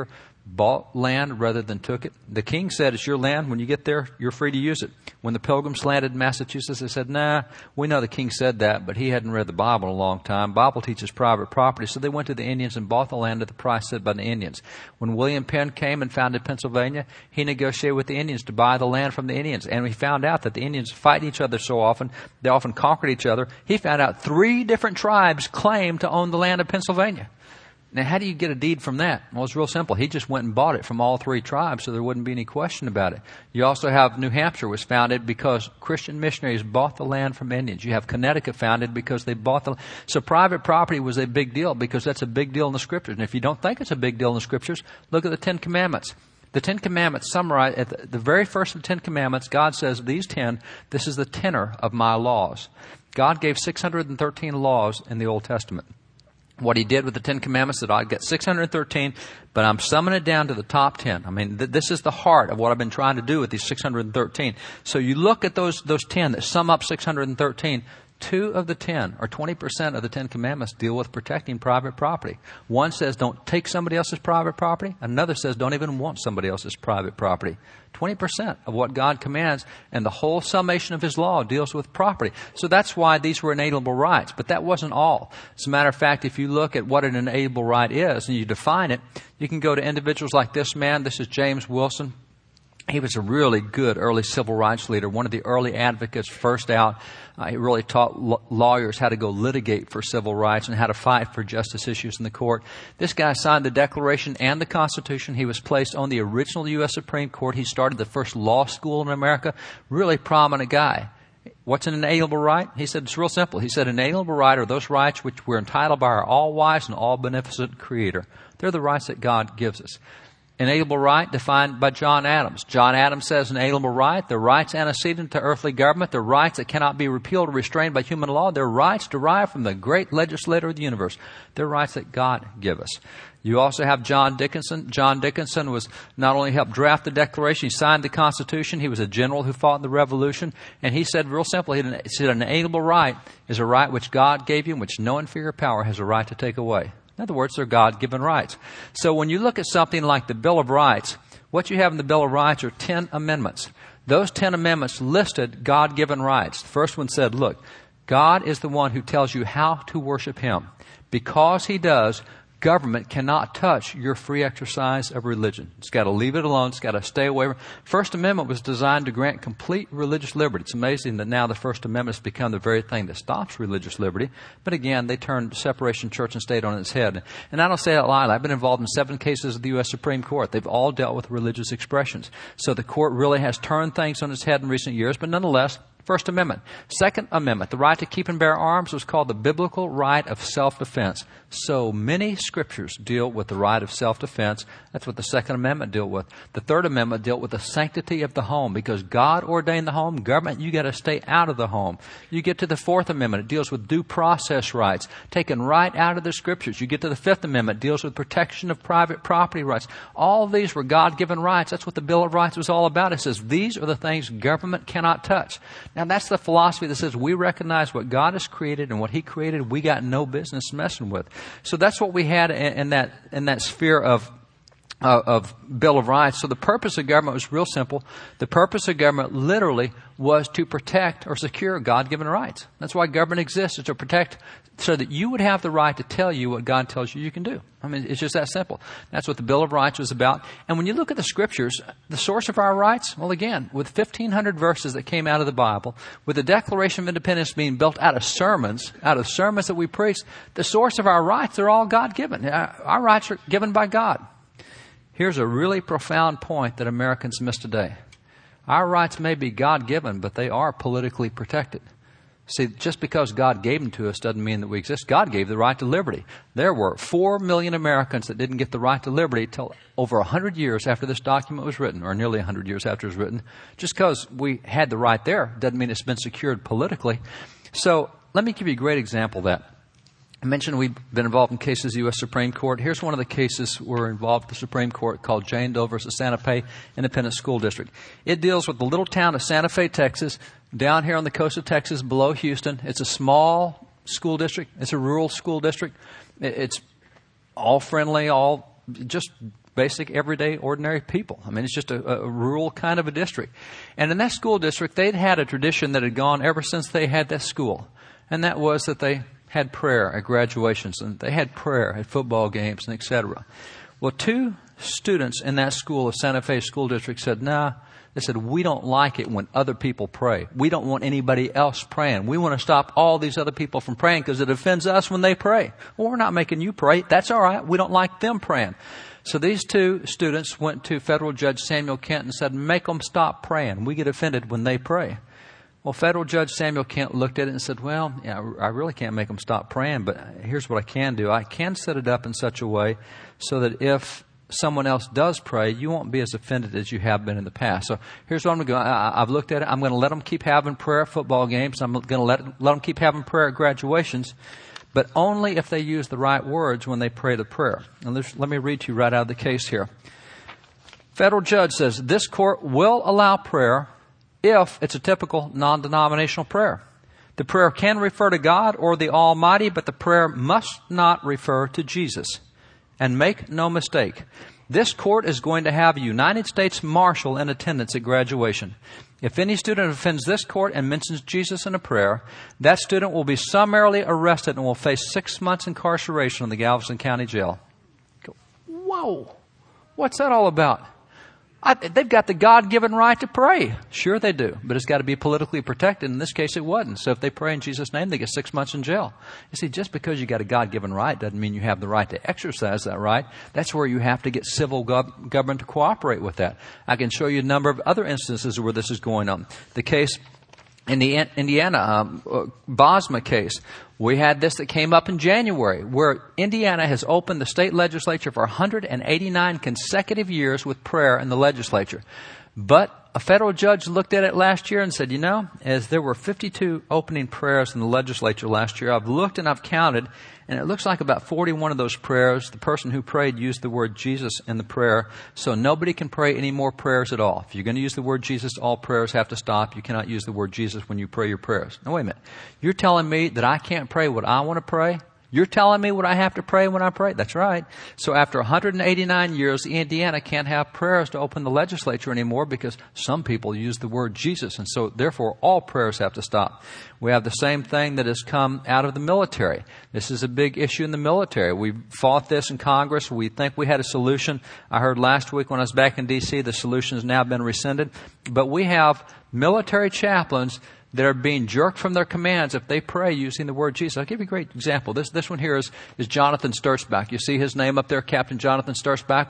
bought land rather than took it. The king said, it's your land. When you get there, you're free to use it. When the Pilgrims landed in Massachusetts, they said, nah, we know the king said that, but he hadn't read the Bible in a long time. Bible teaches private property. So they went to the Indians and bought the land at the price set by the Indians. When William Penn came and founded Pennsylvania, he negotiated with the Indians to buy the land from the Indians. And we found out that the Indians fight each other so often, they often conquered each other. He found out 3 different tribes claimed to own the land of Pennsylvania. Now, how do you get a deed from that? Well, it's real simple. He just went and bought it from all 3 tribes, so there wouldn't be any question about it. You also have New Hampshire was founded because Christian missionaries bought the land from Indians. You have Connecticut founded because they bought the... So private property was a big deal because that's a big deal in the Scriptures. And if you don't think it's a big deal in the Scriptures, look at the 10 Commandments. The 10 Commandments summarize, at the very first of the 10 Commandments, God says, these 10, this is the tenor of my laws. God gave 613 laws in the Old Testament. What he did with the 10 Commandments, that I'd get 613, but I'm summing it down to the top 10. I mean, this is the heart of what I've been trying to do with these 613. So you look at those 10 that sum up 613, 2 of the 10, or 20% of the 10 Commandments, deal with protecting private property. One says don't take somebody else's private property. Another says don't even want somebody else's private property. 20% of what God commands, and the whole summation of His law deals with property. So that's why these were inalienable rights. But that wasn't all. As a matter of fact, if you look at what an inalienable right is and you define it, you can go to individuals like this man. This is James Wilson. He was a really good early civil rights leader, one of the early advocates, first out. He really taught lawyers how to go litigate for civil rights and how to fight for justice issues in the court. This guy signed the Declaration and the Constitution. He was placed on the original U.S. Supreme Court. He started the first law school in America. Really prominent guy. What's an inalienable right? He said it's real simple. He said inalienable right are those rights which we're entitled by our all-wise and all-beneficent Creator. They're the rights that God gives us. Inalienable right defined by John Adams. John Adams says inalienable right, the rights antecedent to earthly government, the rights that cannot be repealed or restrained by human law, they're rights derived from the great legislator of the universe. They're rights that God gives us. You also have John Dickinson. John Dickinson was not only helped draft the Declaration, he signed the Constitution. He was a general who fought in the Revolution. And he said real simply, he said an inalienable right is a right which God gave you and which no inferior power has a right to take away. In other words, they're God-given rights. So when you look at something like the Bill of Rights, what you have in the Bill of Rights are 10 amendments. Those 10 amendments listed God-given rights. The first one said, look, God is the one who tells you how to worship Him. Because He does, government cannot touch your free exercise of religion. It's got to leave it alone. It's got to stay away from it. First Amendment was designed to grant complete religious liberty. It's amazing that now the First Amendment has become the very thing that stops religious liberty. But again, they turned separation of church and state on its head. And I don't say that lightly. I've been involved in 7 cases of the U.S. Supreme Court. They've all dealt with religious expressions. So the court really has turned things on its head in recent years. But nonetheless, First Amendment. Second Amendment, the right to keep and bear arms was called the biblical right of self-defense. So many scriptures deal with the right of self-defense. That's what the Second Amendment dealt with. The Third Amendment dealt with the sanctity of the home. Because God ordained the home, government, you got to stay out of the home. You get to the Fourth Amendment, it deals with due process rights, taken right out of the scriptures. You get to the Fifth Amendment, it deals with protection of private property rights. All these were God-given rights. That's what the Bill of Rights was all about. It says these are the things government cannot touch. Now, that's the philosophy that says we recognize what God has created, and what He created we got no business messing with. So that's what we had in that sphere of Bill of Rights. So the purpose of government was real simple. The purpose of government literally was to protect or secure God-given rights. That's why government exists, is to protect, so that you would have the right to tell you what God tells you you can do. I mean, it's just that simple. That's what the Bill of Rights was about. And when you look at the scriptures, the source of our rights, well, again, with 1,500 verses that came out of the Bible, with the Declaration of Independence being built out of sermons that we preach, the source of our rights are all God-given. Our rights are given by God. Here's a really profound point that Americans miss today. Our rights may be God-given, but they are politically protected. See, just because God gave them to us doesn't mean that we exist. God gave the right to liberty. There were 4 million Americans that didn't get the right to liberty till over 100 years after this document was written, or nearly 100 years after it was written. Just because we had the right there doesn't mean it's been secured politically. So let me give you a great example of that. I mentioned we've been involved in cases of the U.S. Supreme Court. Here's one of the cases we're involved with the Supreme Court called Jane Doe versus Santa Fe Independent School District. It deals with the little town of Santa Fe, Texas, down here on the coast of Texas below Houston. It's a small school district. It's a rural school district. It's all friendly, all just basic, everyday, ordinary people. I mean, it's just a rural kind of a district. And in that school district, they'd had a tradition that had gone ever since they had that school. And that was that they had prayer at graduations, and they had prayer at football games, and et cetera. Well, 2 students in that school of Santa Fe School District said, they said, we don't like it when other people pray. We don't want anybody else praying. We want to stop all these other people from praying because it offends us when they pray. Well, we're not making you pray. That's all right. We don't like them praying. So these 2 students went to Federal Judge Samuel Kent and said, make them stop praying. We get offended when they pray. Well, Federal Judge Samuel Kent looked at it and said, well, yeah, I really can't make them stop praying, but here's what I can do. I can set it up in such a way so that if someone else does pray, you won't be as offended as you have been in the past. So here's what I'm going to go. I've looked at it. I'm going to let them keep having prayer at football games. I'm going to let them keep having prayer at graduations, but only if they use the right words when they pray the prayer. And let me read to you right out of the case here. Federal judge says, this court will allow prayer if it's a typical non-denominational prayer. The prayer can refer to God or the Almighty, but the prayer must not refer to Jesus. And make no mistake, this court is going to have a United States Marshal in attendance at graduation. If any student offends this court and mentions Jesus in a prayer, that student will be summarily arrested and will face 6 months incarceration in the Galveston County Jail. Whoa! What's that all about? They've got the God-given right to pray. Sure they do, but it's got to be politically protected. In this case, it wasn't. So if they pray in Jesus' name, they get 6 months in jail. You see, just because you got a God-given right doesn't mean you have the right to exercise that right. That's where you have to get civil government to cooperate with that. I can show you a number of other instances where this is going on. The case in the Indiana Bosma case, we had this that came up in January, where Indiana has opened the state legislature for 189 consecutive years with prayer in the legislature. But a federal judge looked at it last year and said, as there were 52 opening prayers in the legislature last year, I've looked and I've counted, and it looks like about 41 of those prayers, the person who prayed used the word Jesus in the prayer, so nobody can pray any more prayers at all. If you're going to use the word Jesus, all prayers have to stop. You cannot use the word Jesus when you pray your prayers. Now, wait a minute. You're telling me that I can't pray what I want to pray? You're telling me what I have to pray when I pray? That's right. So after 189 years, Indiana can't have prayers to open the legislature anymore because some people use the word Jesus. And so therefore, all prayers have to stop. We have the same thing that has come out of the military. This is a big issue in the military. We fought this in Congress. We think we had a solution. I heard last week when I was back in D.C., the solution has now been rescinded. But we have military chaplains that are being jerked from their commands if they pray using the word Jesus. I'll give you a great example. This one here is Jonathan Sturzbach. You see his name up there. Captain Jonathan Sturzbach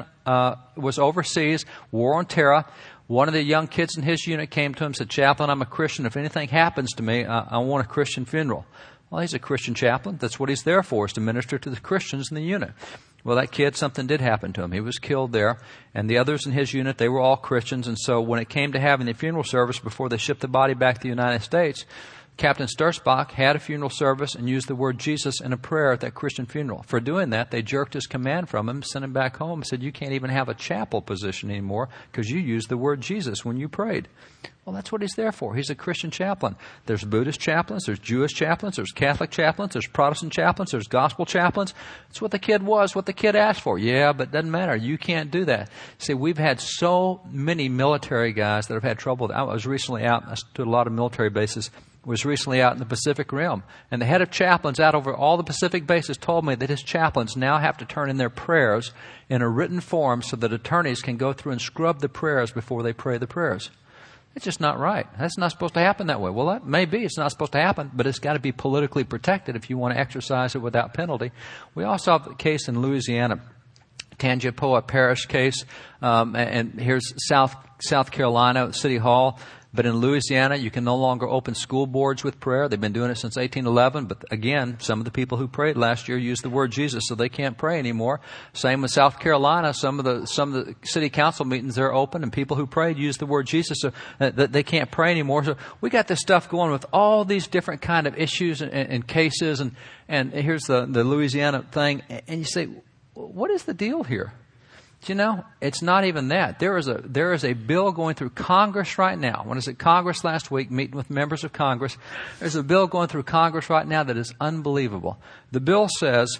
was overseas, war on terror. One of the young kids in his unit came to him and said, Chaplain, I'm a Christian. If anything happens to me, I want a Christian funeral. Well, he's a Christian chaplain. That's what he's there for, is to minister to the Christians in the unit. Well, that kid, something did happen to him. He was killed there. And the others in his unit, they were all Christians. And so when it came to having the funeral service before they shipped the body back to the United States, Captain Sturzbach had a funeral service and used the word Jesus in a prayer at that Christian funeral. For doing that, they jerked his command from him, sent him back home, and said, you can't even have a chapel position anymore because you used the word Jesus when you prayed. Well, that's what he's there for. He's a Christian chaplain. There's Buddhist chaplains, there's Jewish chaplains, there's Catholic chaplains, there's Protestant chaplains, there's gospel chaplains. That's what the kid was, what the kid asked for. Yeah, but it doesn't matter. You can't do that. See, we've had so many military guys that have had trouble. I was recently out, I stood a lot of military bases, was recently out in the Pacific Rim. And the head of chaplains out over all the Pacific bases told me that his chaplains now have to turn in their prayers in a written form so that attorneys can go through and scrub the prayers before they pray the prayers. It's just not right. That's not supposed to happen that way. Well, that may be. It's not supposed to happen, but it's got to be politically protected if you want to exercise it without penalty. We also have a case in Louisiana, Tangipahoa Parish case, and here's South Carolina, City Hall. But in Louisiana, you can no longer open school boards with prayer. They've been doing it since 1811. But again, some of the people who prayed last year used the word Jesus, so they can't pray anymore. Same with South Carolina. Some of the city council meetings are open, and people who prayed used the word Jesus, so that they can't pray anymore. So we got this stuff going with all these different kind of issues and cases. And here's the Louisiana thing. And you say, what is the deal here? You know, it's not even that. There is a bill going through Congress right now. When I was at Congress last week, meeting with members of Congress, there's a bill going through Congress right now that is unbelievable. The bill says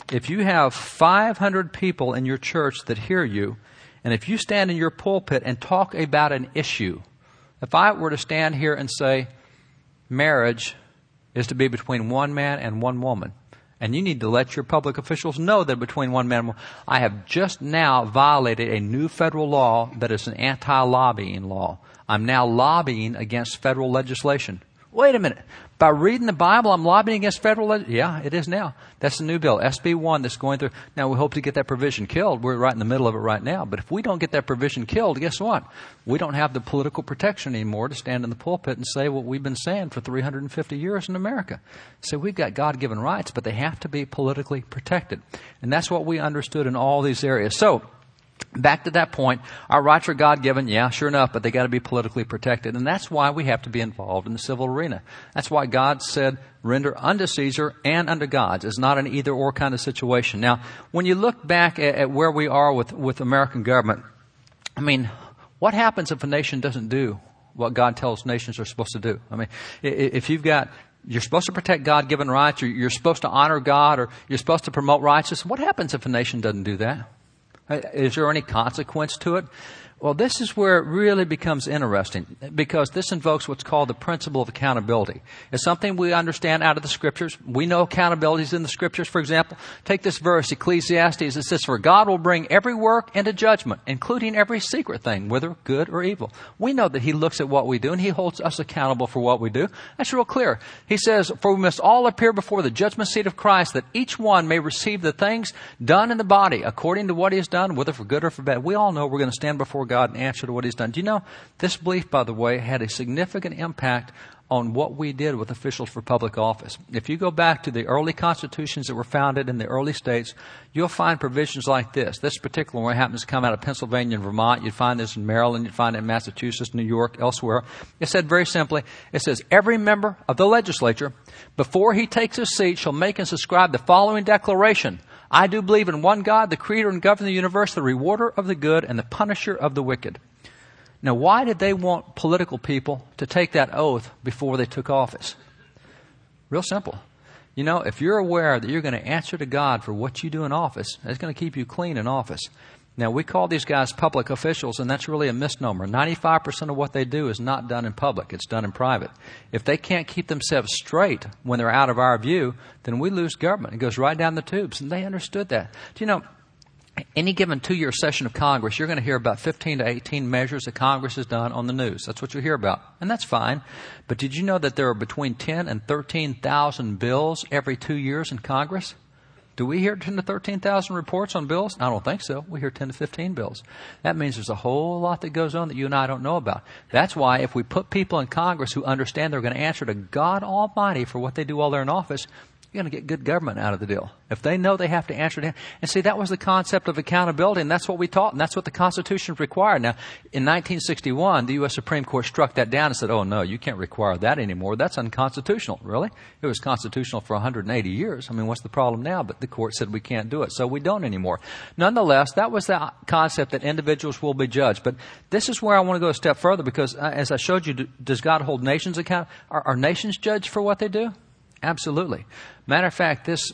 if you have 500 people in your church that hear you, and if you stand in your pulpit and talk about an issue, if I were to stand here and say, marriage is to be between one man and one woman, and you need to let your public officials know that between one man and one woman, I have just now violated a new federal law that is an anti-lobbying law. I'm now lobbying against federal legislation. Wait a minute. By reading the Bible, I'm lobbying against federal legislation? Yeah, it is now. That's the new bill, SB 1, that's going through. Now, we hope to get that provision killed. We're right in the middle of it right now. But if we don't get that provision killed, guess what? We don't have the political protection anymore to stand in the pulpit and say what we've been saying for 350 years in America. So we've got God-given rights, but they have to be politically protected. And that's what we understood in all these areas. So, back to that point, our rights are God-given, yeah, sure enough, but they got to be politically protected. And that's why we have to be involved in the civil arena. That's why God said, render unto Caesar and unto God. It's not an either-or kind of situation. Now, when you look back at where we are with American government, I mean, what happens if a nation doesn't do what God tells nations are supposed to do? I mean, if you're supposed to protect God-given rights, or you're supposed to honor God, or you're supposed to promote righteousness, what happens if a nation doesn't do that? Is there any consequence to it? Well, this is where it really becomes interesting, because this invokes what's called the principle of accountability. It's something we understand out of the Scriptures. We know accountability is in the Scriptures. For example, take this verse, Ecclesiastes. It says, for God will bring every work into judgment, including every secret thing, whether good or evil. We know that He looks at what we do, and He holds us accountable for what we do. That's real clear. He says, for we must all appear before the judgment seat of Christ, that each one may receive the things done in the body according to what he has done, whether for good or for bad. We all know we're going to stand before God and answer to what He's done. Do you know, this belief, by the way, had a significant impact on what we did with officials for public office. If you go back to the early constitutions that were founded in the early states, you'll find provisions like this. This particular one happens to come out of Pennsylvania and Vermont. You'd find this in Maryland. You'd find it in Massachusetts, New York, elsewhere. It said very simply, it says, every member of the legislature, before he takes his seat, shall make and subscribe the following declaration. I do believe in one God, the creator and governor of the universe, the rewarder of the good and the punisher of the wicked. Now, why did they want political people to take that oath before they took office? Real simple. You know, if you're aware that you're going to answer to God for what you do in office, that's going to keep you clean in office. Now, we call these guys public officials, and that's really a misnomer. 95% of what they do is not done in public. It's done in private. If they can't keep themselves straight when they're out of our view, then we lose government. It goes right down the tubes, and they understood that. Do you know, any given 2-year session of Congress, you're going to hear about 15 to 18 measures that Congress has done on the news. That's what you hear about, and that's fine. But did you know that there are between 10 and 13,000 bills every 2 years in Congress? Do we hear 10 to 13,000 reports on bills? I don't think so. We hear 10 to 15 bills. That means there's a whole lot that goes on that you and I don't know about. That's why if we put people in Congress who understand they're going to answer to God Almighty for what they do while they're in office, you're going to get good government out of the deal. If they know they have to answer to Him. And see, that was the concept of accountability, and that's what we taught, and that's what the Constitution required. Now, in 1961, the U.S. Supreme Court struck that down and said, oh, no, you can't require that anymore. That's unconstitutional. Really? It was constitutional for 180 years. I mean, what's the problem now? But the court said we can't do it, so we don't anymore. Nonetheless, that was the concept that individuals will be judged. But this is where I want to go a step further, because as I showed you, does God hold nations accountable? Are nations judged for what they do? Absolutely. Matter of fact, this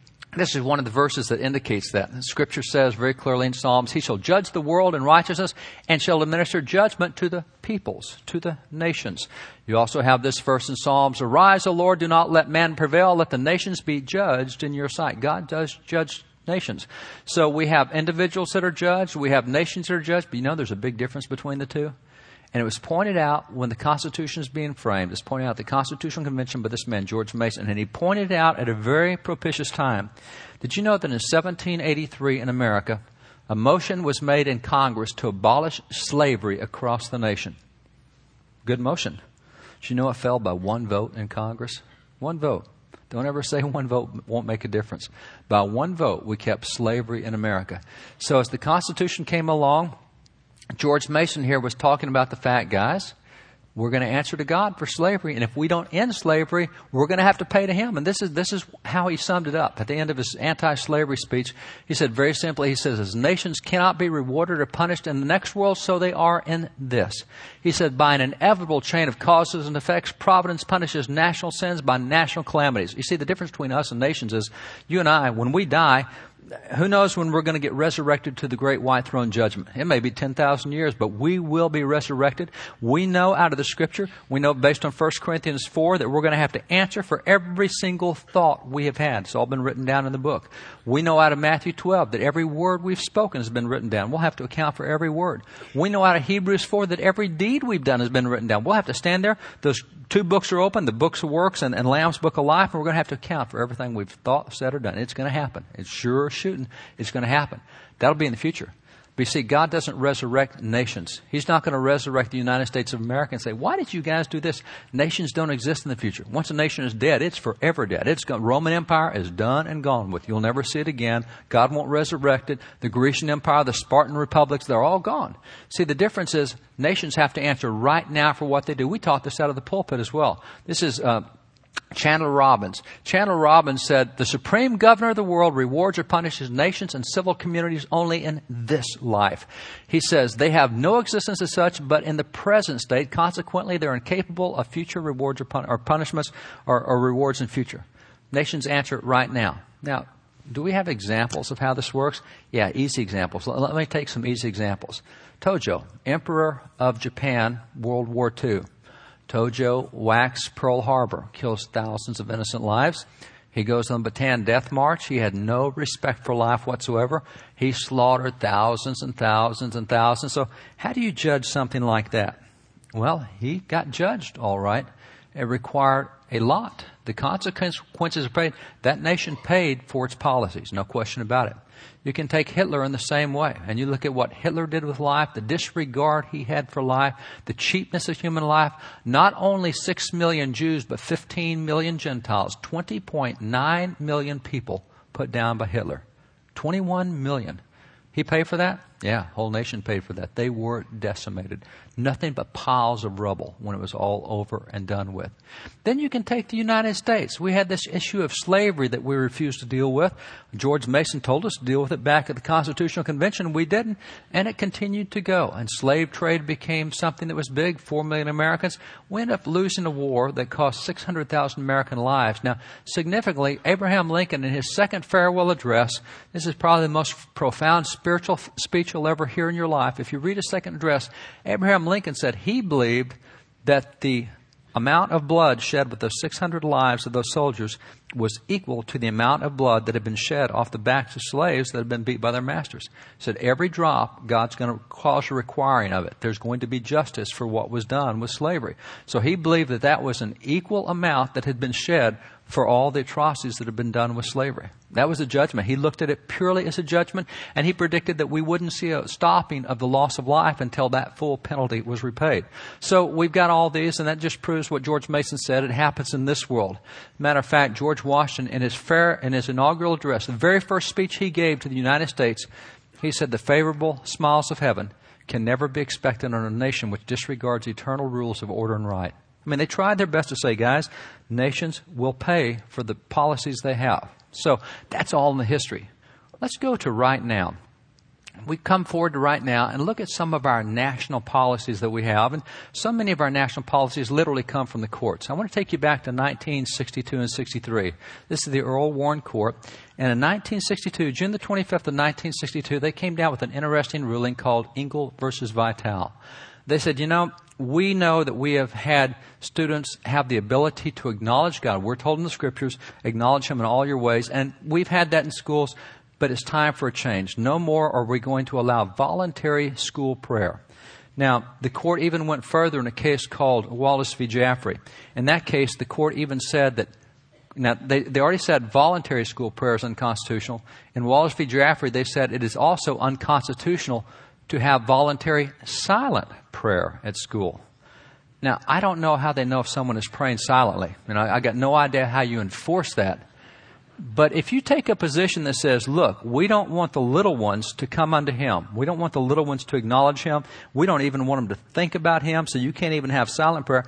is one of the verses that indicates that. Scripture says very clearly in Psalms, He shall judge the world in righteousness and shall administer judgment to the peoples, to the nations. You also have this verse in Psalms, arise, O Lord, do not let man prevail, let the nations be judged in your sight. God does judge nations. So we have individuals that are judged, we have nations that are judged, but you know there's a big difference between the two. And it was pointed out when the Constitution is being framed. It's pointed out at the Constitutional Convention by this man, George Mason. And he pointed out at a very propitious time. Did you know that in 1783 in America, a motion was made in Congress to abolish slavery across the nation? Good motion. Did you know it fell by one vote in Congress? One vote. Don't ever say one vote won't make a difference. By one vote, we kept slavery in America. So as the Constitution came along, George Mason here was talking about the fact, guys, We're going to answer to God for slavery, and if we don't end slavery, we're going to have to pay to Him. And this is how he summed it up at the end of his anti-slavery speech. He said very simply, he says, as nations cannot be rewarded or punished in the next world, so they are in this. He said, by an inevitable chain of causes and effects, providence punishes national sins by national calamities. You see, the difference between us and nations is you and I, when we die, who knows when we're going to get resurrected to the great white throne judgment. It may be 10,000 years, but we will be resurrected. We know out of the Scripture, we know based on 1 Corinthians 4 that we're going to have to answer for every single thought we have had. It's all been written down in the book. We know out of Matthew 12 that every word we've spoken has been written down. We'll have to account for every word. We know out of Hebrews 4 that every deed we've done has been written down. We'll have to stand there. Those two books are open, the books of works and Lamb's book of life, and we're going to have to account for everything we've thought, said, or done. It's going to happen. It's sure shooting. It's going to happen. That'll be in the future. But you see, God doesn't resurrect nations. He's not going to resurrect the United States of America and say, why did you guys do this? Nations don't exist in the future. Once a nation is dead, it's forever dead. It's gone. Roman Empire is done and gone with. You'll never see it again. God won't resurrect it. The Grecian Empire, the Spartan republics, they're all gone. See, the difference is nations have to answer right now for what they do. We taught this out of the pulpit as well. This is Chandler Robbins. Chandler Robbins said, the supreme governor of the world rewards or punishes nations and civil communities only in this life. He says, they have no existence as such, but in the present state. Consequently, they're incapable of future rewards or punishments or rewards in future. Nations answer right now. Now, do we have examples of how this works? Yeah, easy examples. Let me take some easy examples. Tojo, Emperor of Japan, World War II. Tojo whacks Pearl Harbor, kills thousands of innocent lives. He goes on the Bataan Death March. He had no respect for life whatsoever. He slaughtered thousands and thousands and thousands. So how do you judge something like that? Well, he got judged, all right. It required a lot. The consequences are paid. That nation paid for its policies, no question about it. You can take Hitler in the same way, and you look at what Hitler did with life, the disregard he had for life, the cheapness of human life. Not only 6 million Jews, but 15 million Gentiles, 20.9 million people put down by Hitler. 21 million. He paid for that? Yeah, whole nation paid for that. They were decimated. Nothing but piles of rubble when it was all over and done with. Then you can take the United States. We had this issue of slavery that we refused to deal with. George Mason told us to deal with it back at the Constitutional Convention. We didn't, and it continued to go. And slave trade became something that was big, 4 million Americans. We ended up losing a war that cost 600,000 American lives. Now, significantly, Abraham Lincoln, in his second farewell address, this is probably the most profound spiritual speech you'll ever hear in your life. If you read his second address, Abraham Lincoln said he believed that the amount of blood shed with those 600 lives of those soldiers was equal to the amount of blood that had been shed off the backs of slaves that had been beat by their masters. He said every drop, God's going to cause a requiring of it. There's going to be justice for what was done with slavery. So he believed that that was an equal amount that had been shed for all the atrocities that had been done with slavery. That was a judgment. He looked at it purely as a judgment, and he predicted that we wouldn't see a stopping of the loss of life until that full penalty was repaid. So we've got all these, and that just proves what George Mason said. It happens in this world. Matter of fact, George Washington, in his inaugural address, the very first speech he gave to the United States, he said, the favorable smiles of heaven can never be expected on a nation which disregards eternal rules of order and right. I mean, they tried their best to say, guys, nations will pay for the policies they have. So that's all in the history. Let's go to right now. We come forward to right now and look at some of our national policies that we have. And so many of our national policies literally come from the courts. I want to take you back to 1962 and 63. This is the Earl Warren Court. And in 1962, June the 25th of 1962, they came down with an interesting ruling called Engel versus Vitale. They said, we know that we have had students have the ability to acknowledge God. We're told in the Scriptures, acknowledge Him in all your ways. And we've had that in schools, but it's time for a change. No more are we going to allow voluntary school prayer. Now, the court even went further in a case called Wallace v. Jaffrey. In that case, the court even said that, now, they already said voluntary school prayer is unconstitutional. In Wallace v. Jaffrey, they said it is also unconstitutional to have voluntary silent prayer at school. Now, I don't know how they know if someone is praying silently. I got no idea how you enforce that. But if you take a position that says, look, we don't want the little ones to come unto Him. We don't want the little ones to acknowledge Him. We don't even want them to think about Him, so you can't even have silent prayer.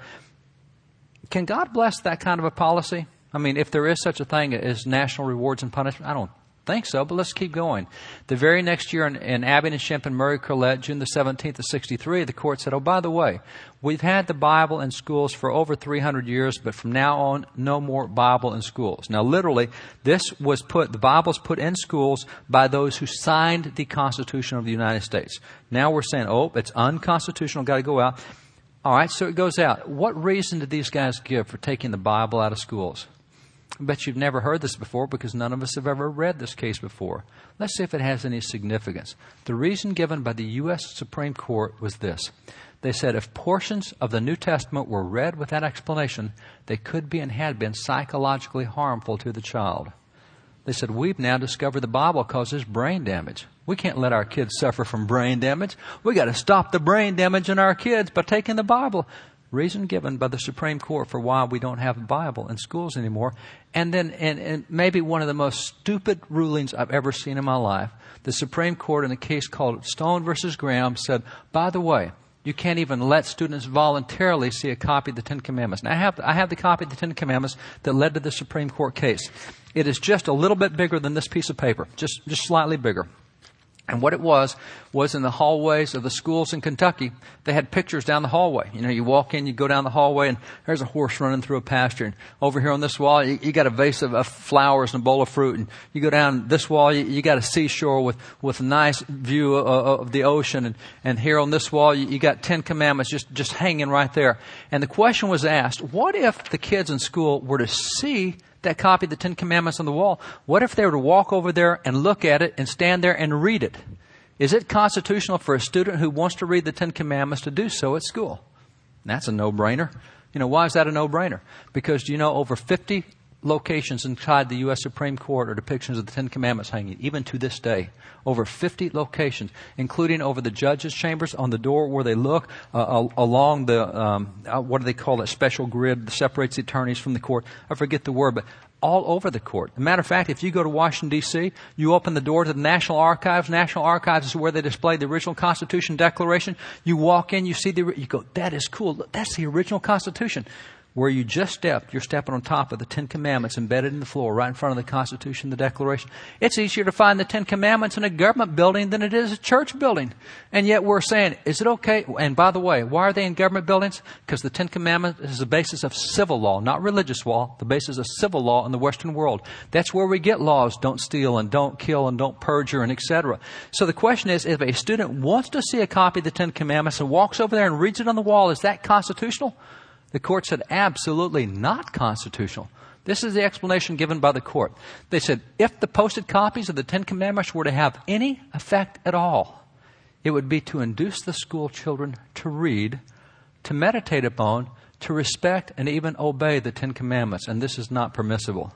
Can God bless that kind of a policy? I mean, if there is such a thing as national rewards and punishment, I don't think so, but let's keep going. The very next year in Abingdon, Shemp, and Murray Curlette, June the 17th of 63, the court said, oh, by the way, we've had the Bible in schools for over 300 years, but from now on, no more Bible in schools. Now, literally, the Bible's put in schools by those who signed the Constitution of the United States. Now we're saying, oh, it's unconstitutional, got to go out. All right, so it goes out. What reason did these guys give for taking the Bible out of schools? I bet you've never heard this before because none of us have ever read this case before. Let's see if it has any significance. The reason given by the U.S. Supreme Court was this. They said if portions of the New Testament were read without explanation, they could be and had been psychologically harmful to the child. They said, we've now discovered the Bible causes brain damage. We can't let our kids suffer from brain damage. We got to stop the brain damage in our kids by taking the Bible. Reason given by the Supreme Court for why we don't have a Bible in schools anymore. And then, and maybe one of the most stupid rulings I've ever seen in my life, the Supreme Court in a case called Stone versus Graham said, by the way, you can't even let students voluntarily see a copy of the Ten Commandments. Now, I have the copy of the Ten Commandments that led to the Supreme Court case. It is just a little bit bigger than this piece of paper, just slightly bigger. And what it was in the hallways of the schools in Kentucky, they had pictures down the hallway. You know, you walk in, you go down the hallway, and there's a horse running through a pasture. And over here on this wall, you got a vase of flowers and a bowl of fruit. And you go down this wall, you got a seashore with a nice view of the ocean. And here on this wall, you got 10 Commandments just hanging right there. And the question was asked, what if the kids in school were to see that copy of the Ten Commandments on the wall? What if they were to walk over there and look at it and stand there and read it? Is it constitutional for a student who wants to read the Ten Commandments to do so at school? That's a no-brainer. You know, why is that a no-brainer? Because, you know, over 50 locations inside the U.S. Supreme Court are depictions of the Ten Commandments hanging, even to this day. Over 50 locations, including over the judges' chambers, on the door where they look, along the, what do they call that special grid that separates the attorneys from the court? I forget the word, but all over the court. As a matter of fact, if you go to Washington, D.C., you open the door to the National Archives. National Archives is where they display the original Constitution Declaration. You walk in, you see you go, that is cool. Look, that's the original Constitution. Where you just stepped, you're stepping on top of the Ten Commandments embedded in the floor right in front of the Constitution, the Declaration. It's easier to find the Ten Commandments in a government building than it is a church building. And yet we're saying, is it okay? And by the way, why are they in government buildings? Because the Ten Commandments is the basis of civil law, not religious law, the basis of civil law in the Western world. That's where we get laws, don't steal and don't kill and don't perjure and etc. So the question is, if a student wants to see a copy of the Ten Commandments and walks over there and reads it on the wall, is that constitutional? The court said absolutely not constitutional. This is the explanation given by the court. They said if the posted copies of the Ten Commandments were to have any effect at all, it would be to induce the school children to read, to meditate upon, to respect, and even obey the Ten Commandments. And this is not permissible.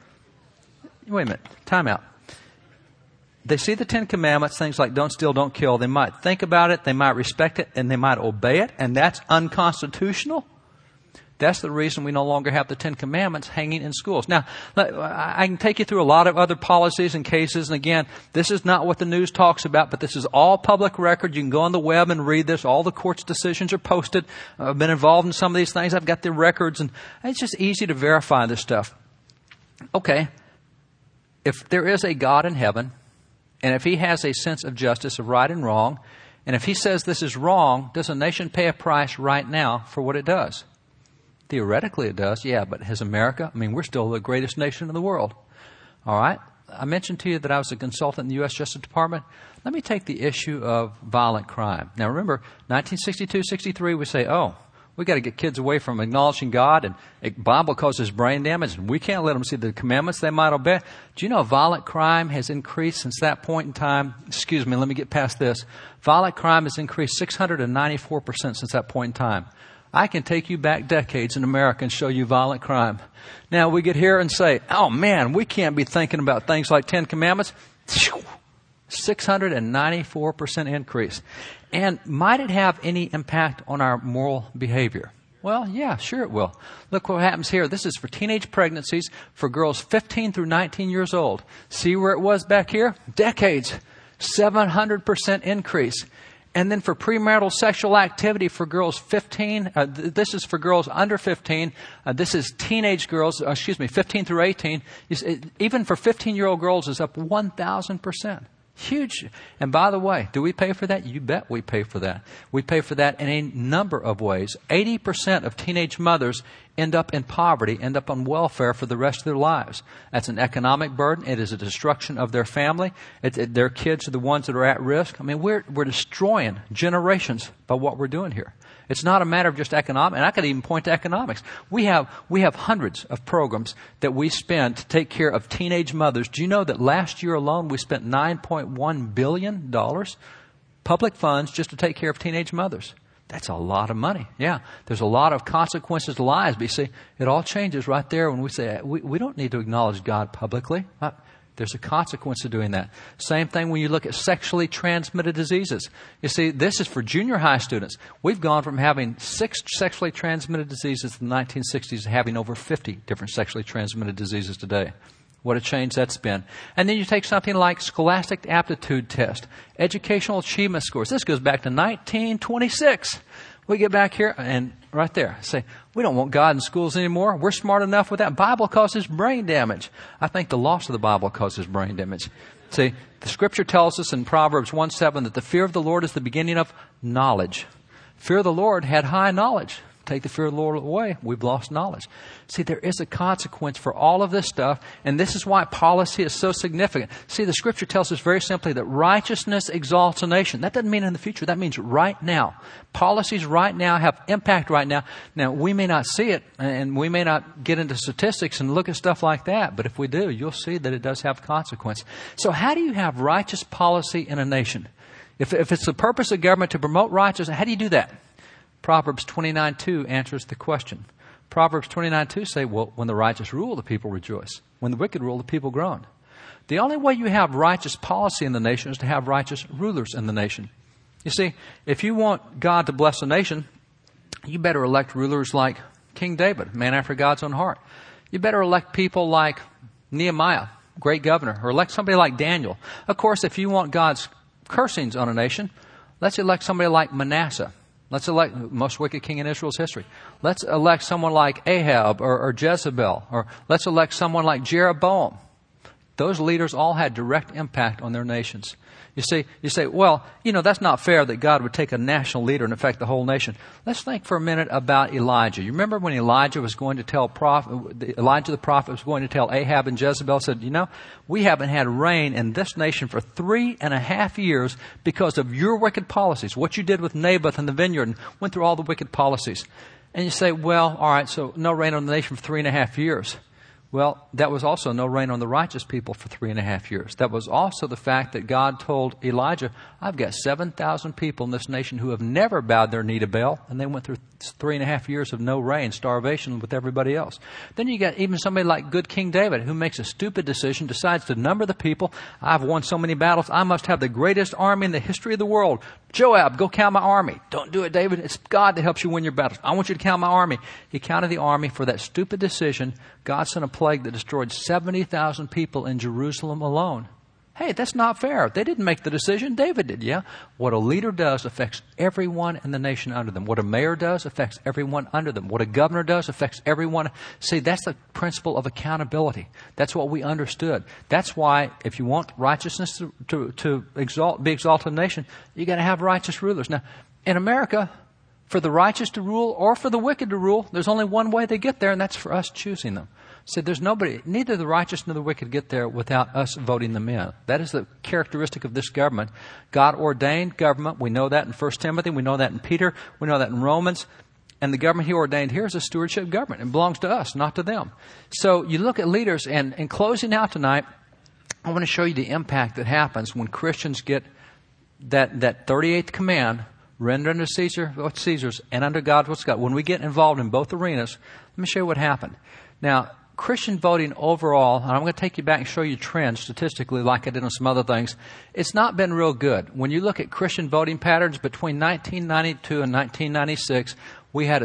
Wait a minute. Time out. They see the Ten Commandments, things like don't steal, don't kill. They might think about it, they might respect it, and they might obey it. And that's unconstitutional? That's the reason we no longer have the Ten Commandments hanging in schools. Now, I can take you through a lot of other policies and cases. And again, this is not what the news talks about, but this is all public record. You can go on the web and read this. All the court's decisions are posted. I've been involved in some of these things. I've got the records, and it's just easy to verify this stuff. Okay, if there is a God in heaven, and if He has a sense of justice, of right and wrong, and if He says this is wrong, does a nation pay a price right now for what it does? Theoretically it does, yeah, but has America? I mean, we're still the greatest nation in the world. All right? I mentioned to you that I was a consultant in the U.S. Justice Department. Let me take the issue of violent crime. Now remember, 1962-63, we say, oh, we got to get kids away from acknowledging God, and the Bible causes brain damage, and we can't let them see the commandments they might obey. Do you know violent crime has increased since that point in time? Excuse me, let me get past this. Violent crime has increased 694% since that point in time. I can take you back decades in America and show you violent crime. Now we get here and say, oh man, we can't be thinking about things like Ten Commandments. 694% increase. And might it have any impact on our moral behavior? Well, yeah, sure it will. Look what happens here. This is for teenage pregnancies for girls 15 through 19 years old. See where it was back here? Decades. 700% increase. And then for premarital sexual activity for girls 15, this is for girls under 15. This is teenage girls, 15 through 18. Even for 15-year-old girls is up 1,000%. Huge. And by the way, do we pay for that? You bet we pay for that. We pay for that in a number of ways. 80% of teenage mothers end up in poverty, end up on welfare for the rest of their lives. That's an economic burden. It is a destruction of their family. Their kids are the ones that are at risk. I mean, we're destroying generations by what we're doing here. It's not a matter of just economics, and I could even point to economics. We have hundreds of programs that we spend to take care of teenage mothers. Do you know that last year alone we spent $9.1 billion public funds just to take care of teenage mothers? That's a lot of money. Yeah, there's a lot of consequences to lies, but you see, it all changes right there when we say we don't need to acknowledge God publicly. There's a consequence to doing that. Same thing when you look at sexually transmitted diseases. You see, this is for junior high students. We've gone from having 6 sexually transmitted diseases in the 1960s to having over 50 different sexually transmitted diseases today. What a change that's been. And then you take something like Scholastic Aptitude Test, Educational Achievement Scores. This goes back to 1926. We get back here and right there say, we don't want God in schools anymore. We're smart enough with that. Bible causes brain damage. I think the loss of the Bible causes brain damage. See, the Scripture tells us in Proverbs 1:7 that the fear of the Lord is the beginning of knowledge. Fear of the Lord had high knowledge. Take the fear of the Lord away, we've lost knowledge. See, there is a consequence for all of this stuff, and this is why policy is so significant. See, the Scripture tells us very simply that righteousness exalts a nation. That doesn't mean in the future. That means right now. Policies right now have impact right now. Now, we may not see it, and we may not get into statistics and look at stuff like that, but if we do, you'll see that it does have consequence. So how do you have righteous policy in a nation? If it's the purpose of government to promote righteousness, how do you do that? Proverbs 29:2 answers the question. Proverbs 29:2 say, well, when the righteous rule, the people rejoice. When the wicked rule, the people groan. The only way you have righteous policy in the nation is to have righteous rulers in the nation. You see, if you want God to bless a nation, you better elect rulers like King David, man after God's own heart. You better elect people like Nehemiah, great governor, or elect somebody like Daniel. Of course, if you want God's cursings on a nation, let's elect somebody like Manasseh. Let's elect most wicked king in Israel's history. Let's elect someone like Ahab or Jezebel, or let's elect someone like Jeroboam. Those leaders all had direct impact on their nations. You say, well, that's not fair that God would take a national leader and affect the whole nation. Let's think for a minute about Elijah. You remember when Elijah the prophet was going to tell Ahab and Jezebel, said, we haven't had rain in this nation for 3.5 years because of your wicked policies. What you did with Naboth and the vineyard and went through all the wicked policies. And you say, well, all right, so no rain on the nation for 3.5 years. Well, that was also no rain on the righteous people for 3.5 years. That was also the fact that God told Elijah, I've got 7,000 people in this nation who have never bowed their knee to Baal, and they went through 3.5 years of no rain, starvation with everybody else. Then you got even somebody like good King David, who makes a stupid decision, decides to number the people. I've won so many battles, I must have the greatest army in the history of the world. Joab, go count my army. Don't do it, David. It's God that helps you win your battles. I want you to count my army. He counted the army. For that stupid decision, God sent a plague that destroyed 70,000 people in Jerusalem alone. Hey, that's not fair. They didn't make the decision. David did, yeah? What a leader does affects everyone in the nation under them. What a mayor does affects everyone under them. What a governor does affects everyone. See, that's the principle of accountability. That's what we understood. That's why if you want righteousness to be exalted in the nation, you got to have righteous rulers. Now, in America, for the righteous to rule or for the wicked to rule, there's only one way they get there, and that's for us choosing them. So there's neither the righteous nor the wicked get there without us voting them in. That is the characteristic of this government. God ordained government. We know that in 1 Timothy. We know that in Peter. We know that in Romans. And the government He ordained here is a stewardship government. It belongs to us, not to them. So you look at leaders, and in closing out tonight, I want to show you the impact that happens when Christians get that 38th command, render unto Caesar what's Caesar's, and unto God what's God. When we get involved in both arenas, let me show you what happened. Now, Christian voting overall, and I'm going to take you back and show you trends statistically like I did on some other things, it's not been real good. When you look at Christian voting patterns between 1992 and 1996, we had a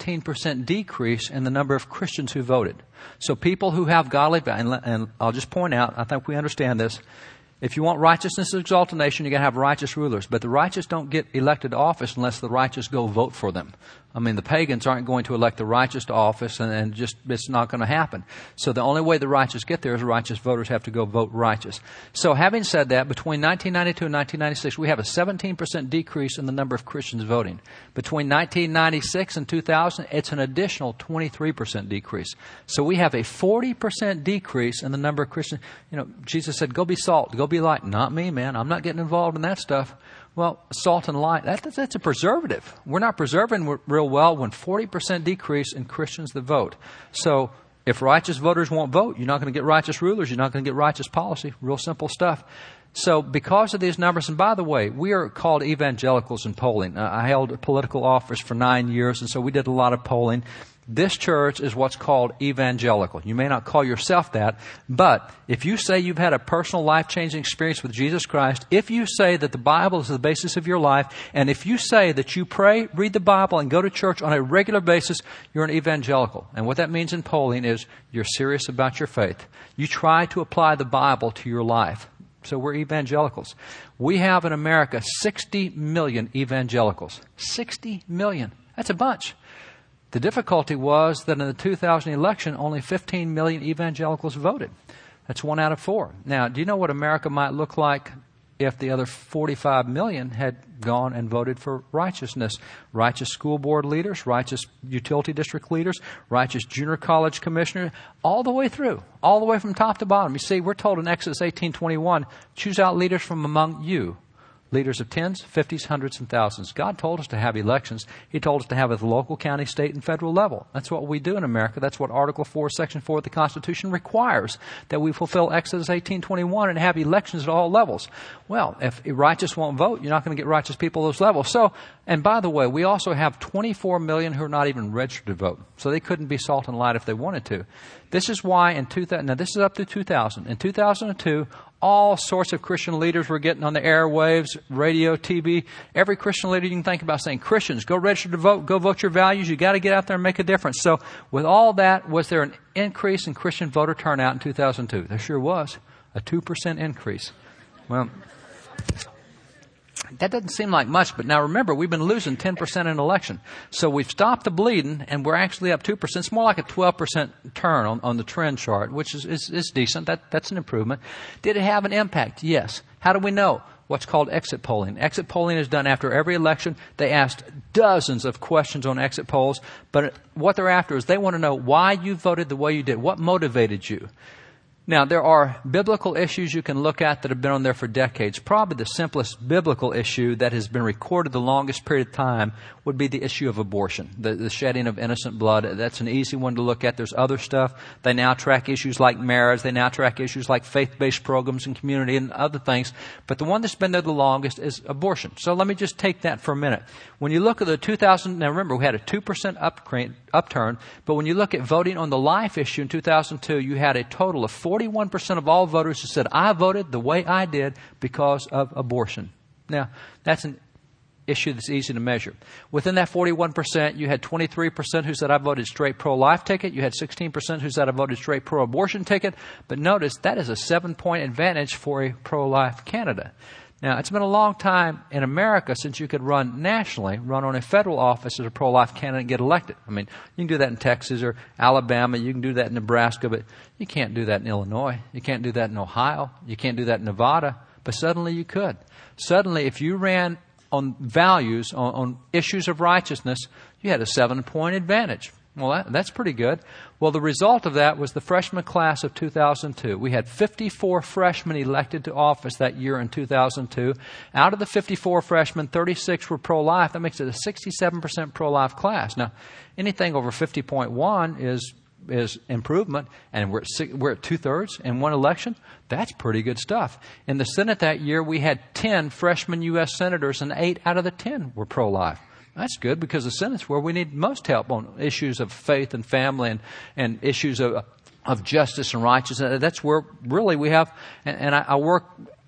17% decrease in the number of Christians who voted. So people who have godly values, and I'll just point out, I think we understand this. If you want righteousness to exalt a nation, you got to have righteous rulers. But the righteous don't get elected to office unless the righteous go vote for them. I mean, the pagans aren't going to elect the righteous to office, and just it's not going to happen. So the only way the righteous get there is righteous voters have to go vote righteous. So having said that, between 1992 and 1996, we have a 17% decrease in the number of Christians voting. Between 1996 and 2000, it's an additional 23% decrease. So we have a 40% decrease in the number of Christians. You know, Jesus said, go be salt, go be light. Not me, man. I'm not getting involved in that stuff. Well, salt and light, that's a preservative. We're not preserving real well when 40% decrease in Christians that vote. So if righteous voters won't vote, you're not going to get righteous rulers. You're not going to get righteous policy. Real simple stuff. So because of these numbers, and by the way, we are called evangelicals in polling. I held a political office for 9 years, and so we did a lot of polling. This church is what's called evangelical. You may not call yourself that, but if you say you've had a personal life-changing experience with Jesus Christ, if you say that the Bible is the basis of your life, and if you say that you pray, read the Bible, and go to church on a regular basis, you're an evangelical. And what that means in polling is you're serious about your faith. You try to apply the Bible to your life. So we're evangelicals. We have in America 60 million evangelicals. 60 million. That's a bunch. The difficulty was that in the 2000 election, only 15 million evangelicals voted. That's 1 out of 4. Now, do you know what America might look like if the other 45 million had gone and voted for righteousness? Righteous school board leaders, righteous utility district leaders, righteous junior college commissioners, all the way through, all the way from top to bottom. You see, we're told in Exodus 18:21, choose out leaders from among you. Leaders of tens, 50s, hundreds, and thousands. God told us to have elections. He told us to have it at the local, county, state, and federal level. That's what we do in America. That's what Article 4, Section 4 of the Constitution requires, that we fulfill Exodus 18:21 and have elections at all levels. Well, if righteous won't vote, you're not going to get righteous people at those levels. So, and by the way, we also have 24 million who are not even registered to vote. So they couldn't be salt and light if they wanted to. This is why in 2000, now this is up to 2000. In 2002, all sorts of Christian leaders were getting on the airwaves, radio, TV. Every Christian leader you can think about saying, Christians, go register to vote, go vote your values. You got to get out there and make a difference. So with all that, was there an increase in Christian voter turnout in 2002? There sure was. A 2% increase. Well, that doesn't seem like much, but now remember, we've been losing 10% in an election. So we've stopped the bleeding, and we're actually up 2%. It's more like a 12% turn on the trend chart, which is decent. That's an improvement. Did it have an impact? Yes. How do we know? What's called exit polling. Exit polling is done after every election. They asked dozens of questions on exit polls, but what they're after is they want to know why you voted the way you did. What motivated you? Now, there are biblical issues you can look at that have been on there for decades. Probably the simplest biblical issue that has been recorded the longest period of time would be the issue of abortion, the shedding of innocent blood. That's an easy one to look at. There's other stuff. They now track issues like marriage. They now track issues like faith-based programs and community and other things. But the one that's been there the longest is abortion. So let me just take that for a minute. When you look at the 2000, now remember, we had a 2% upturn, but when you look at voting on the life issue in 2002, you had a total of 41% of all voters who said, I voted the way I did because of abortion. Now, that's an issue that's easy to measure. Within that 41%, you had 23% who said, I voted straight pro-life ticket. You had 16% who said, I voted straight pro-abortion ticket. But notice, that is a 7-point advantage for a pro-life candidate. Now, it's been a long time in America since you could run nationally, run on a federal office as a pro-life candidate and get elected. I mean, you can do that in Texas or Alabama. You can do that in Nebraska, but you can't do that in Illinois. You can't do that in Ohio. You can't do that in Nevada. But suddenly you could. Suddenly, if you ran on values, on issues of righteousness, you had a 7-point advantage. Well, that's pretty good. Well, the result of that was the freshman class of 2002. We had 54 freshmen elected to office that year in 2002. Out of the 54 freshmen, 36 were pro-life. That makes it a 67% pro-life class. Now, anything over 50.1 is improvement, and we're at 2/3 in one election. That's pretty good stuff. In the Senate that year, we had 10 freshman U.S. senators, and 8 out of the 10 were pro-life. That's good because the Senate's where we need most help on issues of faith and family and issues of justice and righteousness. That's where really we have, and I work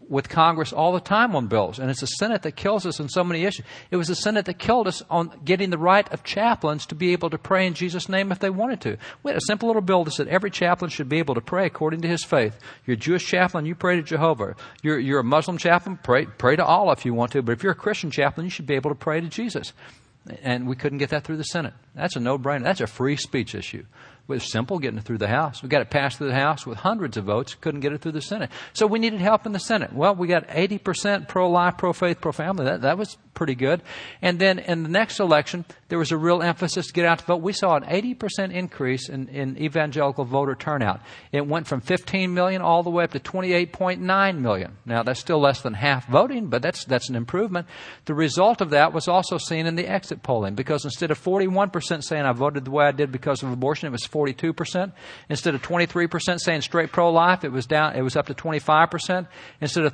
with Congress all the time on bills, and it's the Senate that kills us on so many issues. It was the Senate that killed us on getting the right of chaplains to be able to pray in Jesus' name if they wanted to. We had a simple little bill that said every chaplain should be able to pray according to his faith. You're a Jewish chaplain, you pray to Jehovah. You're a Muslim chaplain, pray to Allah if you want to. But if you're a Christian chaplain, you should be able to pray to Jesus. And we couldn't get that through the Senate. That's a no-brainer. That's a free speech issue. It was simple getting it through the House. We got it passed through the House with hundreds of votes. Couldn't get it through the Senate. So we needed help in the Senate. Well, we got 80% pro-life, pro-faith, pro-family. That was pretty good. And then in the next election, there was a real emphasis to get out to vote. We saw an 80% increase in evangelical voter turnout. It went from 15 million all the way up to 28.9 million. Now, that's still less than half voting, but that's an improvement. The result of that was also seen in the exit polling, because instead of 41% saying I voted the way I did because of abortion, it was 42%. Instead of 23% saying straight pro-life, it was up to 25%. Instead of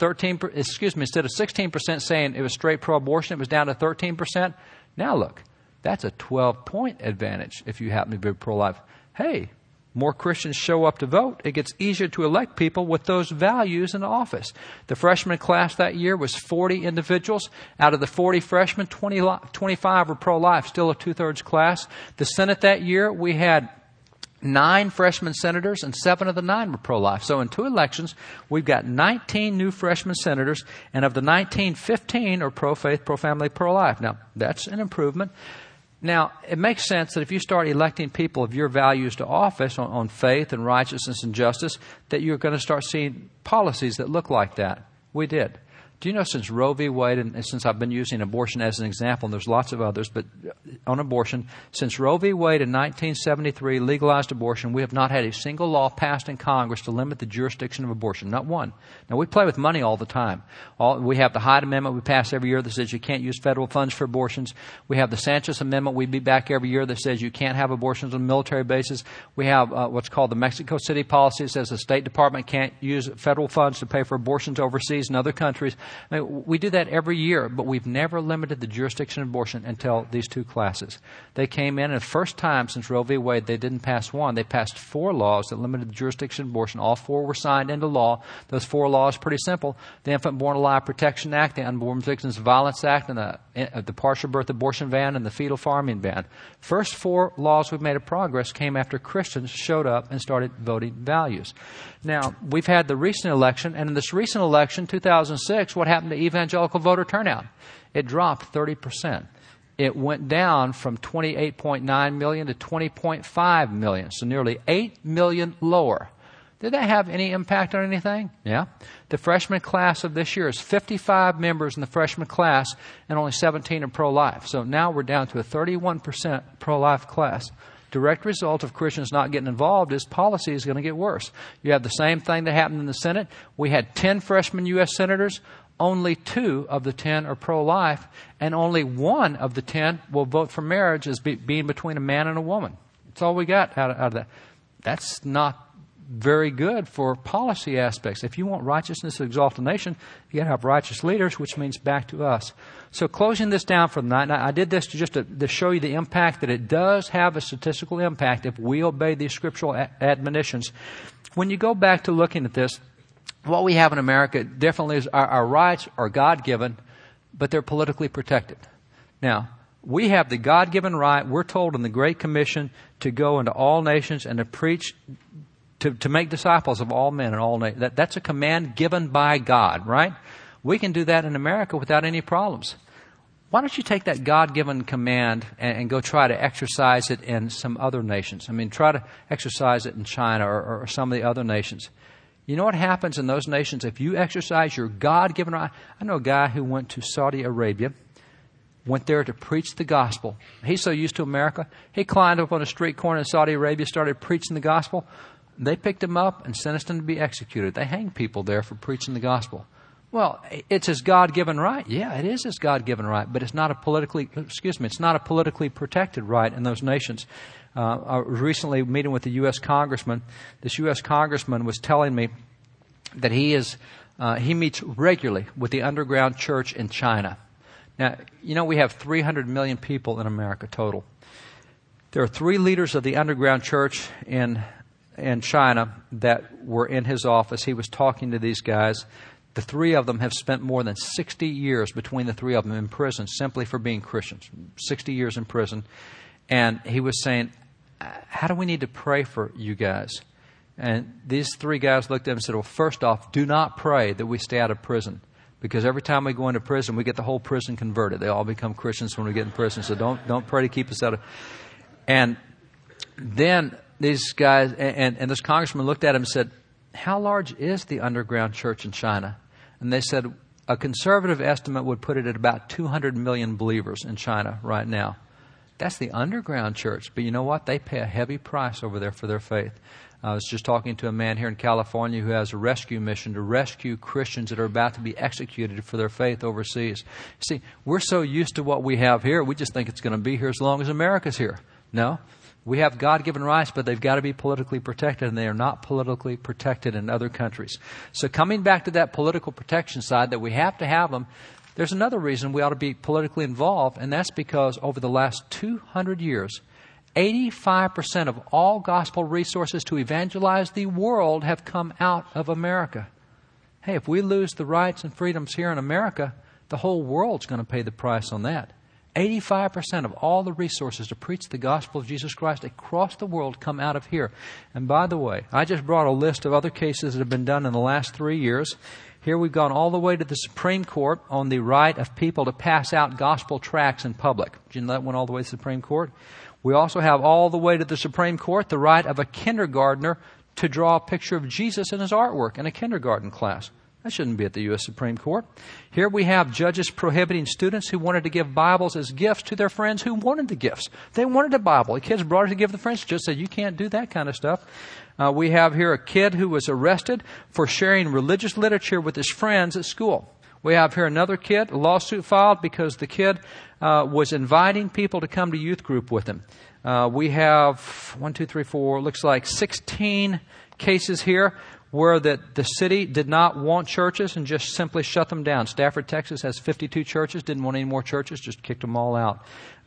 16% saying it was straight pro-abortion, it was down to 13%. Now look, that's a 12-point advantage if you happen to be pro-life. Hey, more Christians show up to vote. It gets easier to elect people with those values in office. The freshman class that year was 40 individuals. Out of the 40 freshmen, 25 were pro-life, still a two-thirds class. The Senate that year, we had 9 freshman senators, and 7 of the 9 were pro-life. So in 2 elections, we've got 19 new freshman senators, and of the 19, 15 are pro-faith, pro-family, pro-life. Now, that's an improvement. Now, it makes sense that if you start electing people of your values to office on faith and righteousness and justice, that you're going to start seeing policies that look like that. We did. Do you know, since Roe v. Wade, and since I've been using abortion as an example, and there's lots of others, but on abortion, since Roe v. Wade in 1973 legalized abortion, we have not had a single law passed in Congress to limit the jurisdiction of abortion. Not one. Now, we play with money all the time. We have the Hyde Amendment we pass every year that says you can't use federal funds for abortions. We have the Sanchez Amendment we beat back every year that says you can't have abortions on a military basis. We have what's called the Mexico City policy that says the State Department can't use federal funds to pay for abortions overseas in other countries. I mean, we do that every year, but we've never limited the jurisdiction of abortion until these 2 classes. They came in, and the first time since Roe v. Wade, they didn't pass one. They passed 4 laws that limited the jurisdiction of abortion. All 4 were signed into law. Those 4 laws are pretty simple. The Infant Born Alive Protection Act, the Unborn Victims of Violence Act, and the partial birth abortion ban, and the fetal farming ban. First 4 laws we've made of progress came after Christians showed up and started voting values. Now, we've had the recent election, and in this recent election, 2006, what happened to evangelical voter turnout? It dropped 30%. It went down from 28.9 million to 20.5 million, so nearly 8 million lower. Did that have any impact on anything? Yeah. The freshman class of this year is 55 members in the freshman class, and only 17 are pro-life. So now we're down to a 31% pro-life class. Direct result of Christians not getting involved is policy is going to get worse. You have the same thing that happened in the Senate. We had 10 freshman U.S. senators. Only 2 of the 10 are pro-life, and only 1 of the 10 will vote for marriage as being between a man and a woman. That's all we got out of that. That's not very good for policy aspects. If you want righteousness to exalt a nation, you got to have righteous leaders, which means back to us. So closing this down for the night, and I did this to show you the impact that it does have a statistical impact if we obey these scriptural admonitions. When you go back to looking at this, what we have in America definitely is our rights are God-given, but they're politically protected. Now, we have the God-given right, we're told in the Great Commission, to go into all nations and to preach, to make disciples of all men and all nations. That's a command given by God, right? We can do that in America without any problems. Why don't you take that God-given command and go try to exercise it in some other nations? I mean, try to exercise it in China or some of the other nations. You know what happens in those nations if you exercise your God-given right? I know a guy who went to Saudi Arabia, went there to preach the gospel. He's so used to America, he climbed up on a street corner in Saudi Arabia, started preaching the gospel. They picked him up and sentenced him to be executed. They hang people there for preaching the gospel. Well, it's his God-given right. Yeah, it is his God-given right, but it's not a politically protected right in those nations. I was recently meeting with a U.S. congressman. This U.S. congressman was telling me that he meets regularly with the underground church in China. Now, you know, we have 300 million people in America total. There are 3 leaders of the underground church in China that were in his office. He was talking to these guys. The three of them have spent more than 60 years between the three of them in prison simply for being Christians. 60 years in prison. And he was saying, how do we need to pray for you guys? And these three guys looked at him and said, well, first off, do not pray that we stay out of prison. Because every time we go into prison, we get the whole prison converted. They all become Christians when we get in prison. So don't pray to keep us out of... And then these guys, and this congressman looked at him and said, how large is the underground church in China? And they said, a conservative estimate would put it at about 200 million believers in China right now. That's the underground church. But you know what? They pay a heavy price over there for their faith. I was just talking to a man here in California who has a rescue mission to rescue Christians that are about to be executed for their faith overseas. See, we're so used to what we have here, we just think it's going to be here as long as America's here. No. We have God-given rights, but they've got to be politically protected, and they are not politically protected in other countries. So coming back to that political protection side, that we have to have them, there's another reason we ought to be politically involved, and that's because over the last 200 years, 85% of all gospel resources to evangelize the world have come out of America. Hey, if we lose the rights and freedoms here in America, the whole world's going to pay the price on that. 85% of all the resources to preach the gospel of Jesus Christ across the world come out of here. And by the way, I just brought a list of other cases that have been done in the last 3 years. Here we've gone all the way to the Supreme Court on the right of people to pass out gospel tracts in public. Did you know that went all the way to the Supreme Court? We also have all the way to the Supreme Court the right of a kindergartner to draw a picture of Jesus in his artwork in a kindergarten class. That shouldn't be at the U.S. Supreme Court. Here we have judges prohibiting students who wanted to give Bibles as gifts to their friends who wanted the gifts. They wanted a Bible. The kids brought it to give the friends. Just said, you can't do that kind of stuff. We have here a kid who was arrested for sharing religious literature with his friends at school. We have here another kid, a lawsuit filed because the kid was inviting people to come to youth group with him. We have 16 cases here where that the city did not want churches and just simply shut them down. Stafford, Texas has 52 churches, didn't want any more churches, just kicked them all out.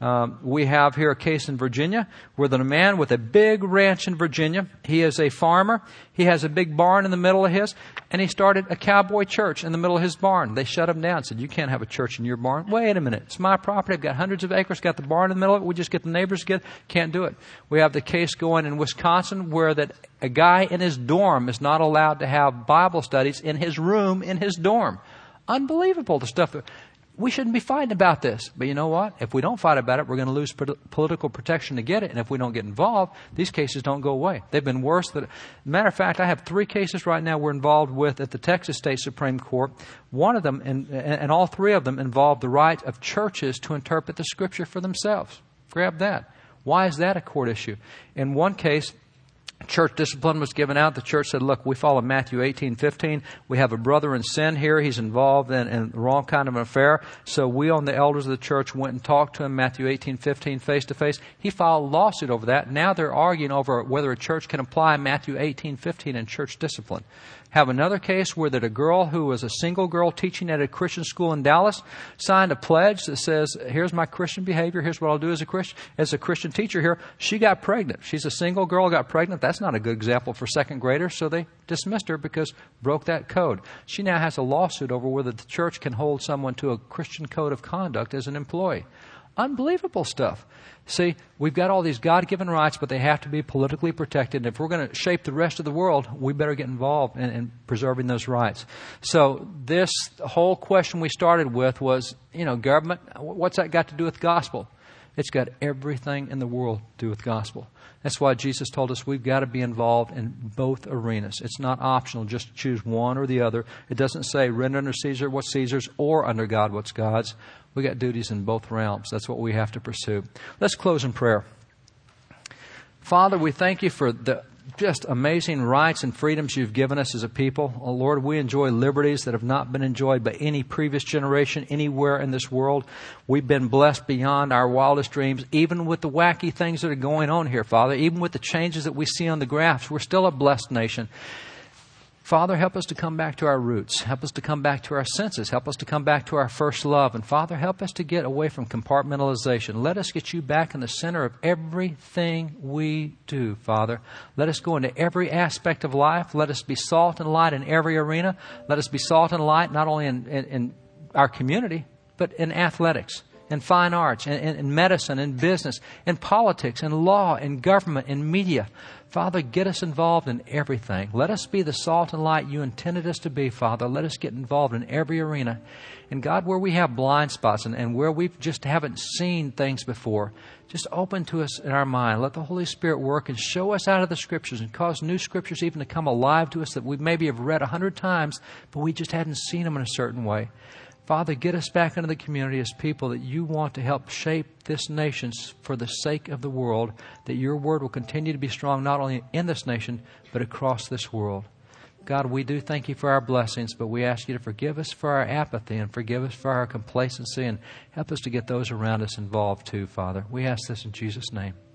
We have here a case in Virginia where the man with a big ranch in Virginia, he is a farmer, he has a big barn in the middle of his, and he started a cowboy church in the middle of his barn. They shut him down, said, you can't have a church in your barn. Wait a minute, it's my property, I've got hundreds of acres, got the barn in the middle of it, we just get the neighbors together, can't do it. We have the case going in Wisconsin where that a guy in his dorm is not allowed to have Bible studies in his room in his dorm. Unbelievable, the stuff that... We shouldn't be fighting about this. But you know what? If we don't fight about it, we're going to lose political protection to get it. And if we don't get involved, these cases don't go away. They've been worse. Matter of fact, I have 3 cases right now we're involved with at the Texas State Supreme Court. One of them, and all 3 of them, involve the right of churches to interpret the Scripture for themselves. Grab that. Why is that a court issue? In one case, church discipline was given out. The church said, look, we follow Matthew 18:15. We have a brother in sin here. He's involved in the wrong kind of an affair. So we on the elders of the church went and talked to him, Matthew 18:15, face to face. He filed a lawsuit over that. Now they're arguing over whether a church can apply Matthew 18:15 in church discipline. Have another case where that a girl who was a single girl teaching at a Christian school in Dallas signed a pledge that says, here's my Christian behavior, here's what I'll do as a Christian teacher here. She got pregnant. She's a single girl, got pregnant. That's not a good example for second graders, so they dismissed her because broke that code. She now has a lawsuit over whether the church can hold someone to a Christian code of conduct as an employee. Unbelievable stuff. See, we've got all these God-given rights, but they have to be politically protected. And if we're going to shape the rest of the world, we better get involved in preserving those rights. So this whole question we started with was, government, what's that got to do with gospel? It's got everything in the world to do with gospel. That's why Jesus told us we've got to be involved in both arenas. It's not optional just to choose one or the other. It doesn't say render under Caesar what's Caesar's or under God what's God's. We got duties in both realms. That's what we have to pursue. Let's close in prayer. Father, we thank you for the just amazing rights and freedoms you've given us as a people. Oh, Lord, we enjoy liberties that have not been enjoyed by any previous generation anywhere in this world. We've been blessed beyond our wildest dreams, even with the wacky things that are going on here, Father. Even with the changes that we see on the graphs, we're still a blessed nation. Father, help us to come back to our roots. Help us to come back to our senses. Help us to come back to our first love. And Father, help us to get away from compartmentalization. Let us get you back in the center of everything we do, Father. Let us go into every aspect of life. Let us be salt and light in every arena. Let us be salt and light not only in our community, but in athletics, in fine arts, in medicine, in business, in politics, in law, in government, in media. Father, get us involved in everything. Let us be the salt and light you intended us to be, Father. Let us get involved in every arena. And God, where we have blind spots and where we just haven't seen things before, just open to us in our mind. Let the Holy Spirit work and show us out of the Scriptures and cause new Scriptures even to come alive to us that we maybe have read 100 times, but we just hadn't seen them in a certain way. Father, get us back into the community as people that you want to help shape this nation for the sake of the world, that your word will continue to be strong not only in this nation, but across this world. God, we do thank you for our blessings, but we ask you to forgive us for our apathy and forgive us for our complacency and help us to get those around us involved too, Father. We ask this in Jesus' name.